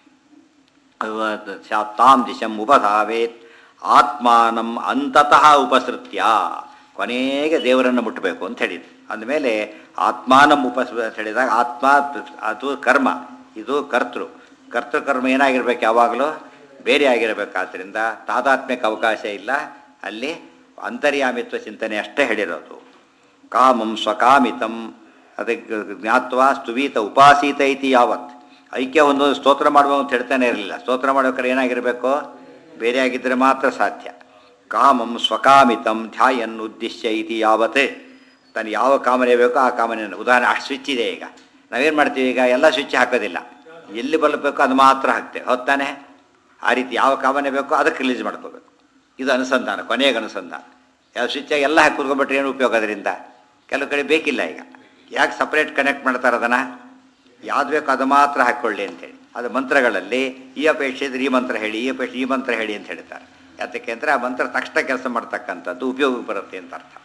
ತಾಂ ದಿಶಂ ಉಪಧಾವೇತ್ ಆತ್ಮಾನಂ ಅಂತತಃ ಉಪಸೃತ್ಯ, ಕೊನೆಗೆ ದೇವರನ್ನು ಮುಟ್ಟಬೇಕು ಅಂತ ಹೇಳಿದ್ರು. ಅಂದಮೇಲೆ ಆತ್ಮಾನಂ ಅಂತ ಹೇಳಿದಾಗ ಆತ್ಮ ಅದು ಕರ್ಮ, ಇದು ಕರ್ತೃಕರ್ಮ ಏನಾಗಿರ್ಬೇಕು, ಯಾವಾಗಲೂ ಬೇರೆ ಆಗಿರಬೇಕಾದ್ರಿಂದ ತಾದಾತ್ಮ್ಯಕ್ಕೆ ಅವಕಾಶ ಇಲ್ಲ. ಅಲ್ಲಿ ಅಂತರ್ಯಾಮಿತ್ವ ಚಿಂತನೆ ಅಷ್ಟೇ ಹೇಳಿರೋದು. ಕಾಮಂ ಸ್ವಕಾಮಿತಂ ಅದಕ್ಕೆ ಜ್ಞಾತ್ವಾ ಸ್ತುವೀತ ಉಪಾಸೀತ ಐತಿ. ಯಾವತ್ ಐಕ್ಯ ಒಂದು ಸ್ತೋತ್ರ ಮಾಡುವ ಅಂತ ಹೇಳ್ತಾನೆ ಇರಲಿಲ್ಲ. ಸ್ತೋತ್ರ ಮಾಡೋಕ್ರೆ ಏನಾಗಿರಬೇಕು, ಬೇರೆ ಆಗಿದ್ದರೆ ಮಾತ್ರ ಸಾಧ್ಯ. ಕಾಮಂ ಸ್ವಕಾಮಿತಂ ಧ್ಯಾಯನ್ ಉದ್ದೇಶ್ಯ ಇತಿ ಯಾವತ್ತೇ, ತನ್ನ ಯಾವ ಕಾಮನೆ ಬೇಕೋ ಆ ಕಾಮನೆಯನ್ನು. ಉದಾಹರಣೆ, ಅಷ್ಟು ಸ್ವಿಚ್ ಇದೆ, ಈಗ ನಾವೇನು ಮಾಡ್ತೀವಿ ಈಗ ಎಲ್ಲ ಸ್ವಿಚ್ ಹಾಕೋದಿಲ್ಲ, ಎಲ್ಲಿ ಬಲ್ಬೇಕೋ ಅದು ಮಾತ್ರ ಹಾಕ್ತೇವೆ, ಹೊತ್ತಾನೆ. ಆ ರೀತಿ ಯಾವ ಕಾಮನೆ ಬೇಕೋ ಅದಕ್ಕೆ ರಿಲೀಸ್ ಮಾಡ್ಕೋಬೇಕು. ಇದು ಅನುಸಂಧಾನ, ಕೊನೆಗೆ ಅನುಸಂಧಾನ. ಯಾವ ಸ್ವಿಚ್ಚಾಗಿ ಎಲ್ಲ ಹಾಕಿ ಕೂತ್ಕೊಂಡ್ಬಿಟ್ರೆ ಏನು ಉಪಯೋಗ ಅದರಿಂದ? ಕೆಲವು ಕಡೆ ಬೇಕಿಲ್ಲ. ಈಗ ಯಾಕೆ ಸಪ್ರೇಟ್ ಕನೆಕ್ಟ್ ಮಾಡ್ತಾರೆ ಅದನ್ನು? ಯಾವ್ದು ಬೇಕೋ ಅದು ಮಾತ್ರ ಹಾಕ್ಕೊಳ್ಳಿ ಅಂತೇಳಿ. ಅದು ಮಂತ್ರಗಳಲ್ಲಿ ಈ ಅಪೇಕ್ಷೆ ಇದ್ರೆ ಈ ಮಂತ್ರ ಹೇಳಿ, ಈ ಅಪೇಕ್ಷೆ ಈ ಮಂತ್ರ ಹೇಳಿ ಅಂತ ಹೇಳ್ತಾರೆ. ಯಾತಕ್ಕೆ ಅಂದರೆ ಆ ಮಂತ್ರ ತಕ್ಷಣ ಕೆಲಸ ಮಾಡ್ತಕ್ಕಂಥದ್ದು ಉಪಯೋಗಕ್ಕೆ ಬರುತ್ತೆ ಅಂತ ಅರ್ಥ.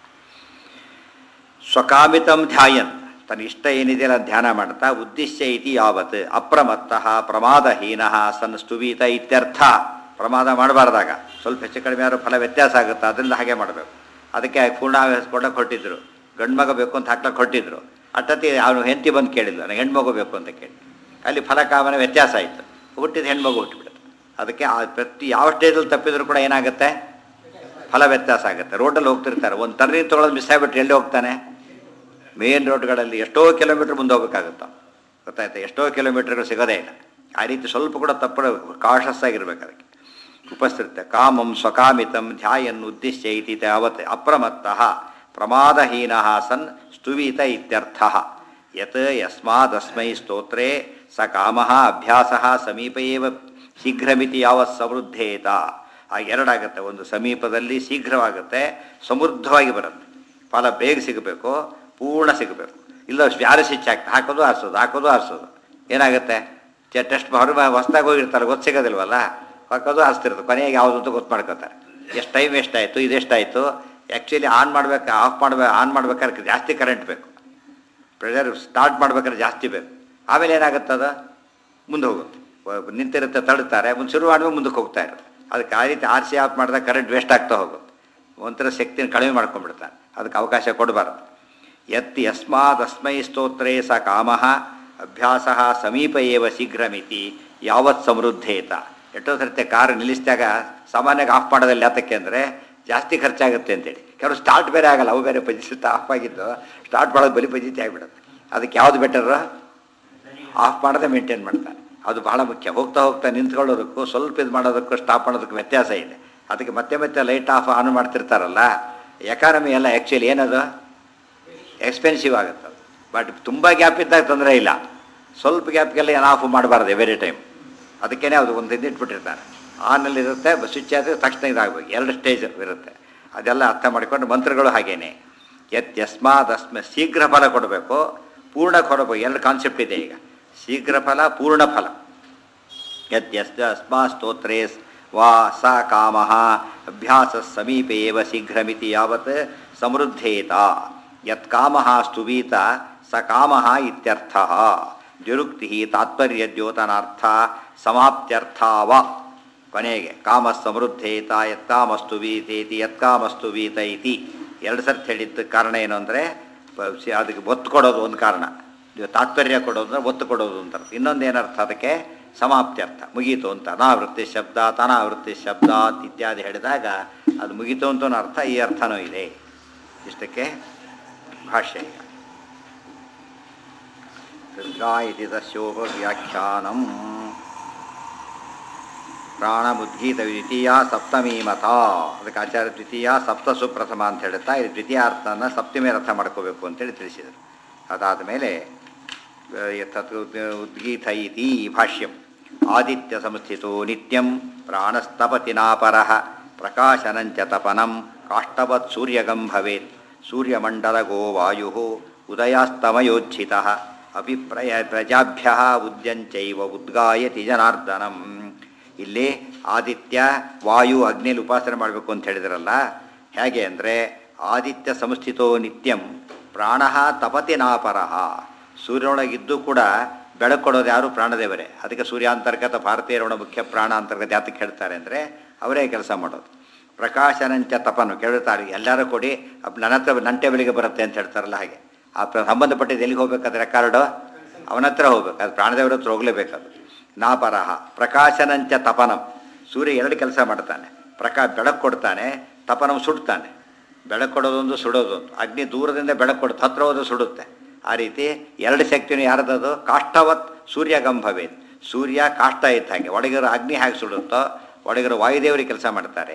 ಸ್ವಕಾಮಿತಂ ಧ್ಯಾಯನ್, ತನ್ನ ಇಷ್ಟ ಏನಿದೆಯಲ್ಲ ಧ್ಯಾನ ಮಾಡ್ತಾ, ಉದ್ದೇಶ್ಯ ಇತಿ ಯಾವತ್ ಅಪ್ರಮತ್ತಃ ಪ್ರಮಾದಹೀನ ಸನ್ ಸ್ತುವೀತ ಇತ್ಯರ್ಥ. ಪ್ರಮಾದ ಮಾಡಬಾರ್ದಾಗ ಸ್ವಲ್ಪ ಹೆಚ್ಚು ಕಡಿಮೆ ಆದರೂ ಫಲ ವ್ಯತ್ಯಾಸ ಆಗುತ್ತೆ, ಅದರಿಂದ ಹಾಗೆ ಮಾಡಬೇಕು. ಅದಕ್ಕೆ ಪೂರ್ಣಾವೇಶ ಕೊಡಕ್ಕೆ ಹೊರಟಿದ್ರು, ಗಂಡು ಮಗ ಬೇಕು ಅಂತ ಹಾಕ್ಲಕ್ಕೆ ಹೊರಟಿದ್ರು. ಅಟ್ಟತಿ ಅವನು ಹೆಂಡತಿ ಬಂದು ಕೇಳಿದ್ಲು, ನನಗೆ ಹೆಣ್ಮಗು ಬೇಕು ಅಂತ ಕೇಳಿ. ಅಲ್ಲಿ ಫಲಕಾಮನೆ ವ್ಯತ್ಯಾಸ ಆಯಿತು, ಹುಟ್ಟಿದ ಹೆಣ್ಮಗು ಹುಟ್ಟಿಬಿಡುತ್ತೆ. ಅದಕ್ಕೆ ಆ ಪ್ರತಿ ಯಾವ ಸ್ಟೇಜಲ್ಲಿ ತಪ್ಪಿದ್ರು ಕೂಡ ಏನಾಗುತ್ತೆ? ಫಲ ವ್ಯತ್ಯಾಸ ಆಗುತ್ತೆ. ರೋಡಲ್ಲಿ ಹೋಗ್ತಿರ್ತಾರೆ, ಒಂದು ತರ್ರಿ ತೊಗೊಳೋದು ಮಿಸ್ ಆಗಿಬಿಟ್ರೆ ಎಲ್ಲಿ ಹೋಗ್ತಾನೆ? ಮೇನ್ ರೋಡ್ಗಳಲ್ಲಿ ಎಷ್ಟೋ ಕಿಲೋಮೀಟ್ರ್ ಮುಂದೆ ಹೋಗ್ಬೇಕಾಗುತ್ತೆ, ಗೊತ್ತಾಯ್ತಾ? ಎಷ್ಟೋ ಕಿಲೋಮೀಟ್ರ್ಗಳು ಸಿಗೋದೇ ಇಲ್ಲ. ಆ ರೀತಿ ಸ್ವಲ್ಪ ಕೂಡ ತಪ್ಪು ಕಾಷಸ್ ಆಗಿರ್ಬೇಕು. ಅದಕ್ಕೆ ಉಪಸ್ಥಿತ ಕಾಮಂ ಸ್ವಕಾಮಿತಂ ಧ್ಯಾಯನ್ ಉದ್ದೇಶ್ಯ ಇತಿ ತಾವತ್ ಅಪ್ರಮತ್ತಃ ಪ್ರಮಾದಹೀನ ಸನ್ ಸ್ತುವೀತ ಇತ್ಯರ್ಥ. ಯತ್ ಯಸ್ಮಾದಸ್ಮೈ ಸ್ತೋತ್ರೇ ಸ ಕಾಮಃ ಅಭ್ಯಾಸಃ ಸಮೀಪೇ ಶೀಘ್ರಮಿತಿ ಯಾವತ್ ಸಮೃದ್ಧೇತ. ಆ ಎರಡಾಗುತ್ತೆ, ಒಂದು ಸಮೀಪದಲ್ಲಿ ಶೀಘ್ರವಾಗುತ್ತೆ, ಸಮೃದ್ಧವಾಗಿ ಬರುತ್ತೆ. ಫಲ ಬೇಗ ಸಿಗಬೇಕು, ಪೂರ್ಣ ಸಿಗಬೇಕು. ಇಲ್ಲ ಯಾರು ಸ್ವಿಚ್ ಹಾಕೋದು ಆರಿಸೋದು, ಹಾಕೋದು ಆರಿಸೋದು, ಏನಾಗುತ್ತೆ? ಟೆಸ್ಟ್ ಹೊಸದಾಗಿ ಹೋಗಿರ್ತಾರೆ, ಗೊತ್ತು ಸಿಗೋದಿಲ್ವಲ್ಲ, ಹಾಕೋದು ಆರಿಸ್ತಿರೋದು, ಕೊನೆಗೆ ಯಾವುದು ಅಂತ ಗೊತ್ತು ಮಾಡ್ಕೋತಾರೆ. ಎಷ್ಟು ಟೈಮ್ ಎಷ್ಟಾಯಿತು, ಇದೆಷ್ಟಾಯಿತು. ಆ್ಯಕ್ಚುಲಿ ಆನ್ ಮಾಡಬೇಕು, ಆನ್ ಮಾಡ್ಬೇಕಾದ್ರೆ ಜಾಸ್ತಿ ಕರೆಂಟ್ ಬೇಕು, ಪ್ರೆಷರ್ ಸ್ಟಾರ್ಟ್ ಮಾಡ್ಬೇಕಾದ್ರೆ ಜಾಸ್ತಿ ಬೇಕು. ಆಮೇಲೆ ಏನಾಗುತ್ತೆ? ಅದು ಮುಂದೆ ಹೋಗುತ್ತೆ, ನಿಂತಿರುತ್ತೆ, ತಳ್ಳುತ್ತಾರೆ, ಮುಂದೆ ಶುರು ಮಾಡುವಾಗ ಮುಂದಕ್ಕೆ ಹೋಗ್ತಾ ಇರುತ್ತೆ. ಅದಕ್ಕೆ ಆ ರೀತಿ ಆರ್ ಸಿ ಆಫ್ ಮಾಡಿದಾಗ ಕರೆಂಟ್ ವೇಸ್ಟ್ ಆಗ್ತಾ ಹೋಗುತ್ತೆ, ಒಂಥರ ಶಕ್ತಿನ ಕಡಿಮೆ ಮಾಡ್ಕೊಂಡ್ಬಿಡ್ತಾರೆ. ಅದಕ್ಕೆ ಅವಕಾಶ ಕೊಡಬಾರ್ದು. ಯತ್ ಯಸ್ಮಾದಸ್ಮೈ ಸ್ತೋತ್ರೇ ಸ ಕಾಮಃ ಅಭ್ಯಾಸಃ ಸಮೀಪ ಏವ ಶೀಘ್ರಮಿತಿ ಯಾವತ್ ಸಮೃದ್ಧೇತ. ಎಷ್ಟೋ ಸರ್ತೆ ಕಾರು ನಿಲ್ಲಿಸಿದಾಗ ಸಾಮಾನ್ಯವಾಗಿ ಆಫ್ ಮಾಡೋದಲ್ಲಿ ಯಾತಕ್ಕೆ ಅಂದರೆ ಜಾಸ್ತಿ ಖರ್ಚಾಗುತ್ತೆ ಅಂತೇಳಿ. ಕೆಲವು ಸ್ಟಾರ್ಟ್ ಬೇರೆ ಆಗಲ್ಲ, ಅವು ಬೇರೆ ಪಜಿಸುತ್ತಾ ಆಫ್ ಆಗಿದ್ದು ಸ್ಟಾರ್ಟ್ ಮಾಡೋದು ಬಲಿ ಪಜಿತಿ ಆಗಿಬಿಡುತ್ತೆ. ಅದಕ್ಕೆ ಯಾವುದು ಬೆಟರು? ಆಫ್ ಮಾಡೋದೇ ಮೇಂಟೈನ್ ಮಾಡ್ತಾರೆ. ಅದು ಬಹಳ ಮುಖ್ಯ. ಹೋಗ್ತಾ ಹೋಗ್ತಾ ನಿಂತ್ಕೊಳ್ಳೋದಕ್ಕೂ ಸ್ವಲ್ಪ ಇದು ಮಾಡೋದಕ್ಕೂ ಸ್ಟಾಪ್ ಮಾಡೋದಕ್ಕೂ ವ್ಯತ್ಯಾಸ ಇದೆ. ಅದಕ್ಕೆ ಮತ್ತೆ ಮತ್ತೆ ಲೈಟ್ ಆಫ್ ಆನ್ ಮಾಡ್ತಿರ್ತಾರಲ್ಲ, ಎಕಾನಮಿ ಎಲ್ಲ ಆ್ಯಕ್ಚುಲಿ ಏನದು ಎಕ್ಸ್ಪೆನ್ಸಿವ್ ಆಗುತ್ತೆ. ಬಟ್ ತುಂಬ ಗ್ಯಾಪ್ ಇದ್ದಾಗ ತೊಂದರೆ ಇಲ್ಲ, ಸ್ವಲ್ಪ ಗ್ಯಾಪ್ಗೆಲ್ಲ ಏನು ಆಫ್ ಮಾಡಬಾರ್ದು ಎವರಿ ಟೈಮ್. ಅದಕ್ಕೇ ಅದು ಒಂದು ಇಟ್ಬಿಟ್ಟಿರ್ತಾರೆ, ಆನಲ್ಲಿರುತ್ತೆ, ಸ್ವಿಚ್ ಆದರೆ ತಕ್ಷಣ ಇದಾಗಬೇಕು. ಎರಡು ಸ್ಟೇಜ್ ಇರುತ್ತೆ, ಅದೆಲ್ಲ ಅರ್ಥ ಮಾಡಿಕೊಂಡು ಮಂತ್ರಗಳು ಹಾಗೇನೆ. ಯಸ್ಮಾತ್ ಶೀಘ್ರ ಫಲ ಕೊಡಬೇಕು, ಪೂರ್ಣ ಕೊಡಬೇಕು. ಎರಡು ಕಾನ್ಸೆಪ್ಟ್ ಇದೆ ಈಗ, ಶೀಘ್ರ ಫಲ, ಪೂರ್ಣ ಫಲ. ಯಸ್ಮಾತ್ ಸ್ತೋತ್ರೇ ವಾ ಸ ಕಾಮಃ ಅಭ್ಯಾಸ ಸಮೀಪೇ ಏವ ಶೀಘ್ರಮಿತಿ ಯಾವತ್ ಸಮೃದ್ಧೇತ. ಯತ್ ಕಾಮಃ ಸ್ತುವೀತ ಸ ಕಾಮಃ ಇತ್ಯರ್ಥಃ. ದ್ಯುರುಕ್ತಿ ತಾತ್ಪರ್ಯ ದ್ಯೋತನಾರ್ಥ ಸಮಾಪ್ತ್ಯರ್ಥ ವ. ಕೊನೆಗೆ ಕಾಮ ಸಮೃದ್ಧೇತ ಯತ್ಕಾಮಸ್ತು ವೀತೇತಿ ಯತ್ಕಾಮಸ್ತು ವೀತ ಇತಿ ಎರಡು ಸರ್ತಿ ಹೇಳಿದ್ದ ಕಾರಣ ಏನು ಅಂದರೆ ಅದಕ್ಕೆ ಒತ್ತು ಕೊಡೋದು ಒಂದು ಕಾರಣ, ತಾತ್ಪರ್ಯ ಕೊಡೋದು ಅಂದರೆ ಒತ್ತು ಕೊಡೋದು ಅಂತ ಅರ್ಥ. ಇನ್ನೊಂದು ಏನರ್ಥ? ಅದಕ್ಕೆ ಸಮಾಪ್ತ್ಯರ್ಥ, ಮುಗೀತು ಅಂತ. ಅನಾವೃತ್ತಿ ಶಬ್ದ ಅನಾವೃತ್ತಿ ಶಬ್ದ ಇತ್ಯಾದಿ ಹೇಳಿದಾಗ ಅದು ಮುಗೀತು ಅಂತ ಅರ್ಥ, ಈ ಅರ್ಥನೂ ಇದೆ. ಇಷ್ಟಕ್ಕೆ ಭಾಷ್ಯ. ಈಗ ದುರ್ಗಾ ಇತಿ ತಸ್ಯೋಪ ವ್ಯಾಖ್ಯಾನಂ ಪ್ರಾಣಮುದ್ಗೀತ ದ್ವಿತೀಯ ಸಪ್ತಮೀ ಮತ. ಅದಕ್ಕೆ ಆಚಾರ್ಯ ದ್ವಿತೀಯ ಸಪ್ತಸು ಪ್ರಥಮ ಅಂತ ಹೇಳುತ್ತಾ ಇದು ದ್ವಿತೀಯ ಅರ್ಥನ ಸಪ್ತಮಿ ಅರ್ಥ ಮಾಡ್ಕೋಬೇಕು ಅಂತೇಳಿ ತಿಳಿಸಿದರು. ಅದಾದ ಮೇಲೆ ತತ್ ಉದ್ಗೀತ ಇತಿ ಭಾಷ್ಯಂ. ಆದಿತ್ಯ ಸಂಸ್ಥಿತೋ ನಿತ್ಯಂ ಪ್ರಾಣಸ್ತಪತಿನಾಪರಃ ಪ್ರಕಾಶನಂಚ ತಪನಂ ಕಾಷ್ಟವತ್ ಸೂರ್ಯಗಂ ಭವೇತ್. ಸೂರ್ಯಮಂಡಲಗೋ ವಾಯು ಉದಯಾಸ್ತಮಯೋಜ್ಜಿತಃ ಅಪಿ ಪ್ರಜಾಭ್ಯ ಉದ್ಯಂಚೈವ ಉದ್ಗಾಯತಿ ಜನಾರ್ದನಂ. ಇಲ್ಲಿ ಆದಿತ್ಯ ವಾಯು ಅಗ್ನಿಯಲ್ಲಿ ಉಪಾಸನೆ ಮಾಡಬೇಕು ಅಂತ ಹೇಳಿದ್ರಲ್ಲ, ಹೇಗೆ ಅಂದರೆ ಆದಿತ್ಯ ಸಂಸ್ಥಿತೋ ನಿತ್ಯಂ ಪ್ರಾಣ ತಪತಿ ನಾಪರಃ. ಸೂರ್ಯನೊಳಗಿದ್ದು ಕೂಡ ಬೆಳಕು ಕೊಡೋದು ಯಾರು? ಪ್ರಾಣದೇವರೇ. ಅದಕ್ಕೆ ಸೂರ್ಯಾಂತರ್ಗತ ಭಾರತೀಯರೊಣ ಮುಖ್ಯ ಪ್ರಾಣ ಅಂತರ್ಗತ ಯಾತಕ್ಕೆ ಹೇಳ್ತಾರೆ ಅಂದರೆ ಅವರೇ ಕೆಲಸ ಮಾಡೋದು. ಪ್ರಕಾಶನಂಚ ತಪನು ಕೇಳುತ್ತಾರೆ, ಎಲ್ಲರೂ ಕೊಡಿ ನನ್ನ ಹತ್ರ ನನ್ನ ಟೇಬಲಿಗೆ ಬರುತ್ತೆ ಅಂತ ಹೇಳ್ತಾರಲ್ಲ, ಹಾಗೆ ಆ ಸಂಬಂಧಪಟ್ಟಿದ್ದು ಎಲ್ಲಿಗೆ ಹೋಗ್ಬೇಕಾದ್ರೆ ರೆಕಾರ್ಡು ಅವನ ಹತ್ರ ಹೋಗ್ಬೇಕು, ಅದು ಪ್ರಾಣದೇವರ ಹತ್ರ ಹೋಗಲೇಬೇಕದು. ನಾಪರಹ ಪ್ರಕಾಶನಂಚ ತಪನಂ. ಸೂರ್ಯ ಎರಡು ಕೆಲಸ ಮಾಡ್ತಾನೆ, ಬೆಳಕು ಕೊಡ್ತಾನೆ, ತಪನಂ ಸುಡ್ತಾನೆ. ಬೆಳಕು ಕೊಡೋದೊಂದು, ಸುಡೋದೊಂದು. ಅಗ್ನಿ ದೂರದಿಂದ ಬೆಳಕು ಕೊಡುತ್ತೆ, ಹತ್ರ ಹೋದ್ರೆ ಸುಡುತ್ತೆ. ಆ ರೀತಿ ಎರಡು ಶಕ್ತಿನೂ ಯಾರ್ದದು? ಕಾಷ್ಟವತ್ ಸೂರ್ಯಗಂಭವೇತ್. ಸೂರ್ಯ ಕಾಷ್ಟ ಇದ್ದ ಹಾಗೆ, ಒಳಗಿರೋ ಅಗ್ನಿ ಹೇಗೆ ಸುಡುತ್ತೋ ಒಳಗಿರೋ ವಾಯುದೇವರಿಗೆ ಕೆಲಸ ಮಾಡ್ತಾರೆ.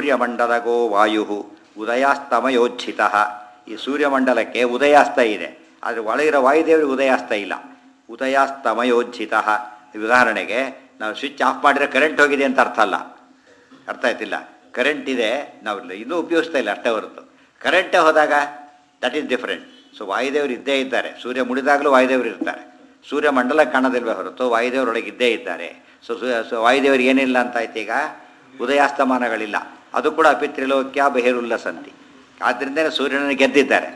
ಸೂರ್ಯಮಂಡಲಗೋ ವಾಯು ಉದಯಾಸ್ತಮಯೋಜ್ಜಿತ. ಈ ಸೂರ್ಯಮಂಡಲಕ್ಕೆ ಉದಯಾಸ್ತ ಇದೆ, ಆದರೆ ಒಳಗಿರೋ ವಾಯುದೇವರಿಗೆ ಉದಯಾಸ್ತ ಇಲ್ಲ. ಉದಯಾಸ್ತಮಯೋಜ್ಜಿತ. ಉದಾಹರಣೆಗೆ ನಾವು ಸ್ವಿಚ್ ಆಫ್ ಮಾಡಿದರೆ ಕರೆಂಟ್ ಹೋಗಿದೆ ಅಂತ ಅರ್ಥ ಅಲ್ಲ. ಅರ್ಥ ಆಯ್ತಿಲ್ಲ. ಕರೆಂಟ್ ಇದೆ, ನಾವು ಇನ್ನೂ ಉಪಯೋಗಿಸ್ತಾ ಇಲ್ಲ ಅಷ್ಟೇ ಹೊರತು. ಕರೆಂಟೇ ಹೋದಾಗ ದಟ್ ಈಸ್ ಡಿಫ್ರೆಂಟ್. ಸೊ ವಾಯುದೇವರು ಇದ್ದೇ ಇದ್ದಾರೆ. ಸೂರ್ಯ ಮುಡಿದಾಗಲೂ ವಾಯುದೇವರು ಇರ್ತಾರೆ. ಸೂರ್ಯ ಮಂಡಲ ಕಾಣೋದಿಲ್ವೇ ಹೊರತು ವಾಯುದೇವರೊಳಗೆ ಇದ್ದೇ ಇದ್ದಾರೆ. ಸೊ ವಾಯುದೇವರಿಗೆ ಏನಿಲ್ಲ ಅಂತಾಯ್ತು, ಈಗ ಉದಯಾಸ್ತಮಾನಗಳಿಲ್ಲ. ಅದು ಕೂಡ ಅಪಿತ್ರಿಲೋಕ್ಯ ಬಹಿರುಲ್ಲಸಂತಿ. ಆದ್ದರಿಂದಲೇ ಸೂರ್ಯನನ್ನು ಗೆದ್ದಿದ್ದಾರೆ.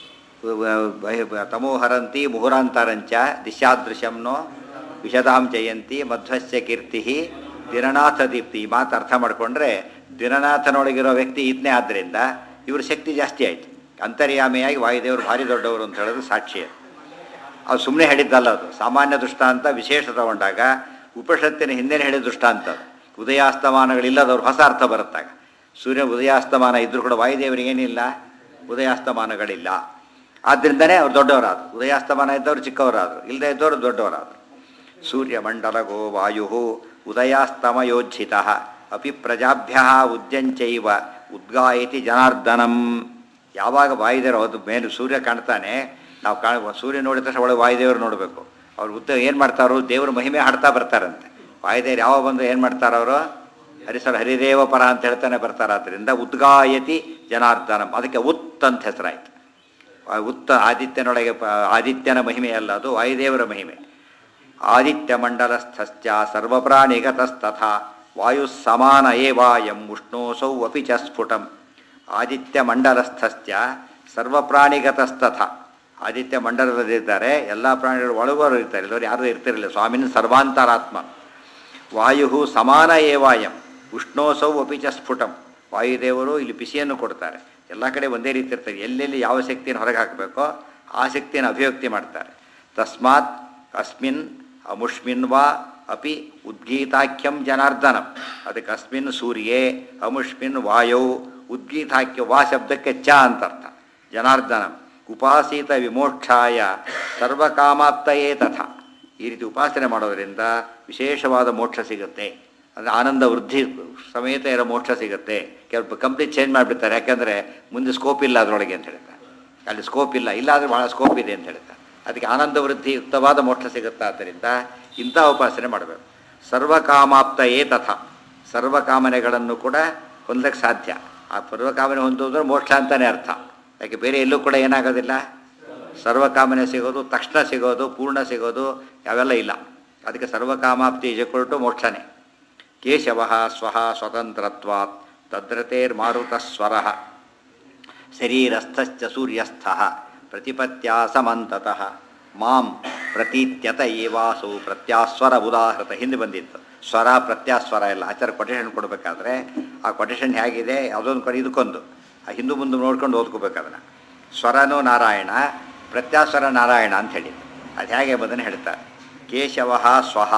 ತಮೋಹರಂತಿ ಮುಹುರಾಂತರಂಚ ದಿಶಾದೃಶಂನೋ ವಿಶದಾಂ ಜಯಂತಿ ಮಧ್ವಸ್ಯ ಕೀರ್ತಿ ದಿನನಾಥ ದೀಪ್ತಿ. ಈ ಮಾತು ಅರ್ಥ ಮಾಡಿಕೊಂಡ್ರೆ ದಿನನಾಥನೊಳಗಿರೋ ವ್ಯಕ್ತಿ ಇದನ್ನೇ. ಆದ್ದರಿಂದ ಇವ್ರ ಶಕ್ತಿ ಜಾಸ್ತಿ ಆಯಿತು. ಅಂತರ್ಯಾಮಿಯಾಗಿ ವಾಯುದೇವರು ಭಾರಿ ದೊಡ್ಡವರು ಅಂತ ಹೇಳೋದು ಸಾಕ್ಷಿ. ಅದು ಸುಮ್ಮನೆ ಹೇಳಿದ್ದಲ್ಲ, ಅದು ಸಾಮಾನ್ಯ ದೃಷ್ಟಾಂತ ವಿಶೇಷ ತಗೊಂಡಾಗ ಉಪನಿಷತ್ತಿನ ಹಿಂದೆನೇ ಹೇಳಿದ ದೃಷ್ಟಾಂತ. ಉದಯಾಸ್ತಮಾನಗಳಿಲ್ಲದವ್ರು ಹೊಸ ಅರ್ಥ ಬರುತ್ತಾಗ. ಸೂರ್ಯ ಉದಯಾಸ್ತಮಾನ ಇದ್ದರೂ ಕೂಡ ವಾಯುದೇವರಿಗೇನಿಲ್ಲ, ಉದಯಾಸ್ತಮಾನಗಳಿಲ್ಲ. ಆದ್ದರಿಂದನೇ ಅವ್ರು ದೊಡ್ಡವರಾದರು. ಉದಯಾಸ್ತಮಾನ ಇದ್ದವರು ಚಿಕ್ಕವರಾದರು, ಇಲ್ಲದೇ ಇದ್ದವರು ದೊಡ್ಡವರಾದರು. ಸೂರ್ಯಮಂಡಲಗೋ ವಾಯು ಉದಯಾಸ್ತಮಯೋಜ್ಜಿತ ಅಪಿ ಪ್ರಜಾಭ್ಯ ಉದ್ಯಂಚೈವ ಉದ್ಗಾಯತಿ ಜನಾರ್ದನಂ. ಯಾವಾಗ ವಾಯುದೇವರು ಅದು ಮೇಲೆ ಸೂರ್ಯ ಕಾಣ್ತಾನೆ, ನಾವು ಸೂರ್ಯ ನೋಡಿದ ತಕ್ಷಣ ಒಳಗೆ ವಾಯುದೇವರು ನೋಡಬೇಕು. ಅವ್ರು ಏನು ಮಾಡ್ತಾರೋ ದೇವ್ರ ಮಹಿಮೆ ಹಾಡ್ತಾ ಬರ್ತಾರಂತೆ. ವಾಯುದೇವರು ಯಾವ ಬಂದು ಏನು ಮಾಡ್ತಾರೋ ಅವರು ಹರಿದೇವ ಪರ ಅಂತ ಹೇಳ್ತಾನೆ ಬರ್ತಾರೆ. ಆದ್ದರಿಂದ ಉದ್ಗಾಯತಿ ಜನಾರ್ದನಂ, ಅದಕ್ಕೆ ಉತ್ ಅಂತ ಹೆಸರಾಯಿತು. ಆದಿತ್ಯನೊಳಗೆ ಆದಿತ್ಯನ ಮಹಿಮೆ ಅಲ್ಲ, ಅದು ವಾಯುದೇವರ ಮಹಿಮೆ. ಆದಿತ್ಯ ಮಂಡಲಸ್ಥಶ್ಚ ಸರ್ವಪ್ರಾಣಿಗತಸ್ತಥಾ ವಾಯು ಸಮಾನ ಏವಾಯಂ ಉಷ್ಣೋಸೌ ಅಪಿ ಚ ಸ್ಫುಟಂ. ಆದಿತ್ಯ ಮಂಡಲಸ್ಥಶ್ಚ ಸರ್ವಪ್ರಾಣಿಗತಸ್ತಥ. ಆದಿತ್ಯ ಮಂಡಲದಲ್ಲಿದ್ದಾರೆ, ಎಲ್ಲ ಪ್ರಾಣಿಗಳು ಒಳಗೋರು ಇರ್ತಾರೆ, ಇಲ್ಲವರು ಯಾರೂ ಇರ್ತಿರಲಿಲ್ಲ. ಸ್ವಾಮಿನ ಸರ್ವಾಂತರಾತ್ಮ. ವಾಯು ಸಮಾನ ಏವಾಯಂ ಉಷ್ಣೋಸೌ ಅಪಿ ಚ ಸ್ಫುಟಂ. ವಾಯುದೇವರು ಇಲ್ಲಿ ಬಿಸಿಯನ್ನು ಕೊಡ್ತಾರೆ. ಎಲ್ಲ ಕಡೆ ಒಂದೇ ರೀತಿ ಇರ್ತಾರೆ. ಎಲ್ಲೆಲ್ಲಿ ಯಾವ ಶಕ್ತಿಯನ್ನು ಹೊರಗೆ ಹಾಕಬೇಕೋ ಆ ಶಕ್ತಿಯನ್ನು ಅಭಿವ್ಯಕ್ತಿ ಮಾಡ್ತಾರೆ. ತಸ್ಮಾತ್ ಅಸ್ಮಿನ್ ಅಮುಷ್ಮಿನ್ ವಾ ಅಪಿ ಉದ್ಗೀತಾಖ್ಯಂ ಜನಾರ್ದನಂ. ಅದಕ್ಕೆ ಅಸ್ಮಿನ್ ಸೂರ್ಯೇ ಅಮುಷ್ಮಿನ್ ವಾಯೌ ಉದ್ಗೀತಾಖ್ಯ. ವಾ ಶಬ್ದಕ್ಕೆ ಚ ಅಂತರ್ಥ. ಜನಾರ್ದನಂ ಉಪಾಸೀತ ವಿಮೋಕ್ಷಾಯ ಸರ್ವಕಾಮಾಪ್ತಯೇ ತಥಾ. ಈ ರೀತಿ ಉಪಾಸನೆ ಮಾಡೋದರಿಂದ ವಿಶೇಷವಾದ ಮೋಕ್ಷ ಸಿಗುತ್ತೆ. ಅಂದರೆ ಆನಂದ ವೃದ್ಧಿ ಸಮೇತ ಇರೋ ಮೋಕ್ಷ ಸಿಗುತ್ತೆ. ಕೆಲವು ಕಂಪ್ಲೀಟ್ ಚೇಂಜ್ ಮಾಡಿಬಿಡ್ತಾರೆ, ಯಾಕೆಂದರೆ ಮುಂದೆ ಸ್ಕೋಪ್ ಇಲ್ಲ ಅದರೊಳಗೆ ಅಂತ ಹೇಳ್ತಾರೆ. ಅಲ್ಲಿ ಸ್ಕೋಪ್ ಇಲ್ಲ, ಇಲ್ಲಾದರೆ ಭಾಳ ಸ್ಕೋಪ್ ಇದೆ ಅಂತ ಹೇಳ್ತಾರೆ. ಅದಕ್ಕೆ ಆನಂದ ವೃದ್ಧಿ ಯುಕ್ತವಾದ ಮೋಕ್ಷ ಸಿಗುತ್ತೆ. ಆದ್ದರಿಂದ ಇಂಥ ಉಪಾಸನೆ ಮಾಡಬೇಕು. ಸರ್ವಕಾಮಾಪ್ತಯೇ ತಥಾ. ಸರ್ವಕಾಮನೆಗಳನ್ನು ಕೂಡ ಹೊಂದಕ್ಕೆ ಸಾಧ್ಯ. ಆ ಸರ್ವಕಾಮನೆ ಹೊಂದೋದ್ರೆ ಮೋಕ್ಷ ಅಂತಲೇ ಅರ್ಥ. ಯಾಕೆ ಬೇರೆ ಎಲ್ಲೂ ಕೂಡ ಏನಾಗೋದಿಲ್ಲ, ಸರ್ವಕಾಮನೆ ಸಿಗೋದು, ತಕ್ಷಣ ಸಿಗೋದು, ಪೂರ್ಣ ಸಿಗೋದು ಯಾವೆಲ್ಲ ಇಲ್ಲ. ಅದಕ್ಕೆ ಸರ್ವಕಾಮಾಪ್ತಿ ಇಜಕೊಟ್ಟು ಮೋಕ್ಷನೇ. ಕೇಶವ ಸ್ವಃ ಸ್ವತಂತ್ರತ್ವಾತ್ ತದ್ರತೇರ್ಮಾರುತಸ್ವರ ಶರೀರಸ್ಥಶ್ಚ ಸೂರ್ಯಸ್ಥಃ ಪ್ರತಿಪತ್ಯಾ ಸಮಂತತಃ ಮಾಂ ಪ್ರತೀತ್ಯತ ಏವಾಸು ಪ್ರತ್ಯಾಸ್ವರ ಉದಾಹೃತ. ಹಿಂದೆ ಬಂದಿತ್ತು ಸ್ವರ ಪ್ರತ್ಯಾಸ್ವರ ಎಲ್ಲ. ಆಚಾರ ಕೊಟೇಶನ್ ಕೊಡಬೇಕಾದ್ರೆ ಆ ಕೊಟೇಶನ್ ಹೇಗಿದೆ ಅದೊಂದು ಕಡೆ ಇದಕ್ಕೊಂದು ಆ ಹಿಂದೂ ಮುಂದೆ ನೋಡ್ಕೊಂಡು ಓದ್ಕೋಬೇಕು ಅದನ್ನು. ಸ್ವರನೂ ನಾರಾಯಣ, ಪ್ರತ್ಯಾಸ್ವರ ನಾರಾಯಣ ಅಂತ ಹೇಳಿ ಅದು ಹೇಗೆ ಎಂಬುದನ್ನು ಹೇಳ್ತಾರೆ. ಕೇಶವ ಸ್ವಹ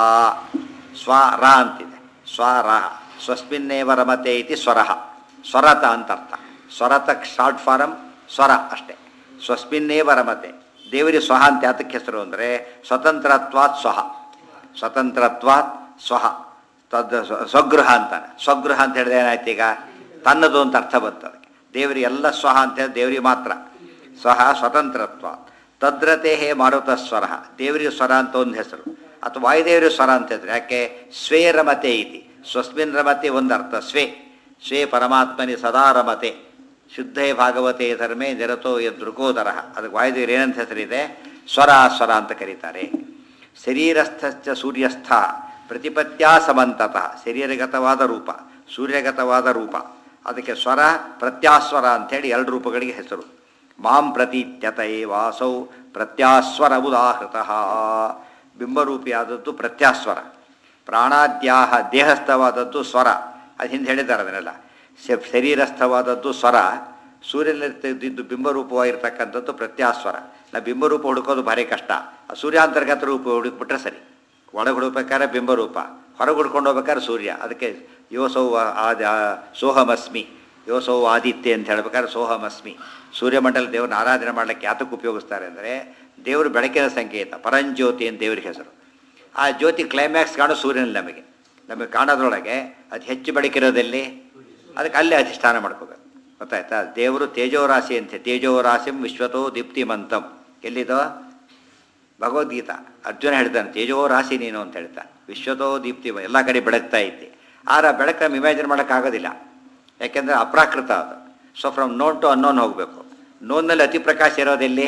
ಸ್ವರ ಅಂತಿದೆ. ಸ್ವರ ಸ್ವಸ್ಮಿನ್ನೇವ ರಮತೆ ಇತಿ ಸ್ವರಃ. ಸ್ವರತ ಅಂತರ್ಥ. ಸ್ವರತ ಶಾರ್ಟ್ ಫಾರಮ್ ಸ್ವರ ಅಷ್ಟೇ. ಸ್ವಸ್ಮಿನ್ನೇವ ರಮತೆ. ದೇವರಿಗೆ ಸ್ವಹ ಅಂತ ಯಾತಕ್ಕೆ ಹೆಸರು ಅಂದರೆ ಸ್ವತಂತ್ರತ್ವಾತ್ ಸ್ವಹ. ಸ್ವತಂತ್ರತ್ವಾತ್ ಸ್ವಹ ತದ್ ಸ್ವಗೃಹ ಅಂತಾನೆ. ಸ್ವಗೃಹ ಅಂತ ಹೇಳಿದ್ರೆ ಏನಾಯ್ತು, ಈಗ ತನ್ನದು ಅಂತ ಅರ್ಥ ಬಂತು ಅದಕ್ಕೆ. ದೇವರಿಗೆ ಎಲ್ಲ ಸ್ವಹ ಅಂತ ಹೇಳಿ ದೇವರಿಗೆ ಮಾತ್ರ. ಸ್ವಹ ಸ್ವತಂತ್ರತ್ವ ತದ್ರತೆ ಮಾರುತ ಸ್ವರ. ದೇವರಿಗೆ ಸ್ವರ ಅಂತ ಒಂದು ಹೆಸರು. ಅಥವಾ ವಾಯುದೇವರಿಗೆ ಸ್ವರ ಅಂತ ಹೇಳಿದ್ರೆ ಯಾಕೆ ಸ್ವೇ ರಮತೆ ಇತಿ. ಸ್ವಸ್ಮಿನ್ ರಮತೆ ಒಂದು ಅರ್ಥ ಸ್ವೇ. ಸ್ವೇ ಪರಮಾತ್ಮನಿ ಸದಾ ರಮತೆ ಶುದ್ಧೇ ಭಾಗವತೆ ಧರ್ಮೇ ನಿರತೋ ಯದೃಕೋದರ. ಅದಕ್ಕೆ ವಾಯುದೇವರು ಏನಂತ ಹೆಸರಿದೆ, ಸ್ವರ ಸ್ವರ ಅಂತ ಕರೀತಾರೆ. ಶರೀರಸ್ಥಶ್ಚ ಸೂರ್ಯಸ್ಥ ಪ್ರತಿಪತ್ಯಾ ಸಮಂತತಃ. ಶರೀರಗತವಾದ ರೂಪ, ಸೂರ್ಯಗತವಾದ ರೂಪ. ಅದಕ್ಕೆ ಸ್ವರ ಪ್ರತ್ಯಾಸ್ವರ ಅಂಥೇಳಿ ಎರಡು ರೂಪಗಳಿಗೆ ಹೆಸರು. ಮಾಂ ಪ್ರತೀತ್ಯತ ಏವಾಸೌ ಪ್ರತ್ಯಾಸ್ವರ ಉದಾಹೃತಃ. ಬಿಂಬರೂಪಿಯಾದದ್ದು ಪ್ರತ್ಯಾಸ್ವರ. ಪ್ರಾಣಾದ್ಯಾಹ ದೇಹಸ್ಥವಾದದ್ದು ಸ್ವರ. ಅದು ಹಿಂದೆ ಹೇಳಿದ್ದಾರೆ ಅದನ್ನೆಲ್ಲ. ಶರೀರಸ್ಥವಾದದ್ದು ಸ್ವರ. ಸೂರ್ಯನಲ್ಲಿದ್ದು ಬಿಂಬರೂಪವಾಗಿರ್ತಕ್ಕಂಥದ್ದು ಪ್ರತ್ಯಾಸ್ವರ. ನಾವು ಬಿಂಬರೂಪ ಹುಡುಕೋದು ಭಾರಿ ಕಷ್ಟ. ಆ ಸೂರ್ಯಾಂತರ್ಗತ ರೂಪ ಹುಡುಕ್ಬಿಟ್ರೆ ಸರಿ. ಒಳಗೆ ಹುಡುಕ್ಬೇಕಾದ್ರೆ ಬಿಂಬರೂಪ, ಹೊರಗೆ ಹುಡ್ಕೊಂಡು ಹೋಗ್ಬೇಕಾದ್ರೆ ಸೂರ್ಯ. ಅದಕ್ಕೆ ಯೋಸೌ ಸೋಹಮಸ್ಮಿ, ಯೋಸೌ ಆದಿತ್ಯ ಅಂತ ಹೇಳ್ಬೇಕಾದ್ರೆ ಸೋಹಮಸ್ಮಿ. ಸೂರ್ಯಮಂಡಲ ದೇವ್ರನ್ನ ಆರಾಧನೆ ಮಾಡಲಿಕ್ಕೆ ಯಾತಕ್ಕೆ ಉಪಯೋಗಿಸ್ತಾರೆ ಅಂದರೆ ದೇವರು ಬೆಳಕಿನ ಸಂಕೇತ. ಪರಂಜ್ಯೋತಿ ಅಂತ ದೇವ್ರಿಗೆ ಹೆಸರು. ಆ ಜ್ಯೋತಿ ಕ್ಲೈಮ್ಯಾಕ್ಸ್ ಕಾಣೋ ಸೂರ್ಯನಲ್ಲಿ ನಮಗೆ ಕಾಣೋದ್ರೊಳಗೆ ಅದು ಹೆಚ್ಚು ಬೆಳಕಿರೋದಲ್ಲಿ ಅದಕ್ಕೆ ಅಲ್ಲೇ ಅಧಿಷ್ಠಾನ ಮಾಡ್ಕೋಬೇಕು. ಗೊತ್ತಾಯ್ತಾ. ದೇವರು ತೇಜೋರಾಶಿ ಅಂತೆ. ತೇಜೋರಾಶಿಂ ವಿಶ್ವತೋ ದೀಪ್ತಿಮಂತಂ. ಎಲ್ಲಿದೋ ಭಗವದ್ಗೀತಾ. ಅರ್ಜುನ ಹೇಳ್ತಾನೆ ತೇಜೋ ರಾಶಿ ನೀನು ಅಂತ ಹೇಳ್ತಾನೆ. ವಿಶ್ವತೋ ದೀಪ್ತಿ ಎಲ್ಲ ಕಡೆ ಬೆಳಗ್ತಾ ಇದ್ದೆ. ಆರ ಬೆಳಕನ್ನು ಇಮ್ಯಾಜಿನ್ ಮಾಡೋಕ್ಕಾಗೋದಿಲ್ಲ, ಯಾಕೆಂದರೆ ಅಪ್ರಾಕೃತ ಅದು. So from known to unknown ಹೋಗಬೇಕು. ನೋನ್ನಲ್ಲಿ ಅತಿ ಪ್ರಕಾಶ ಇರೋದೆಲ್ಲಿ?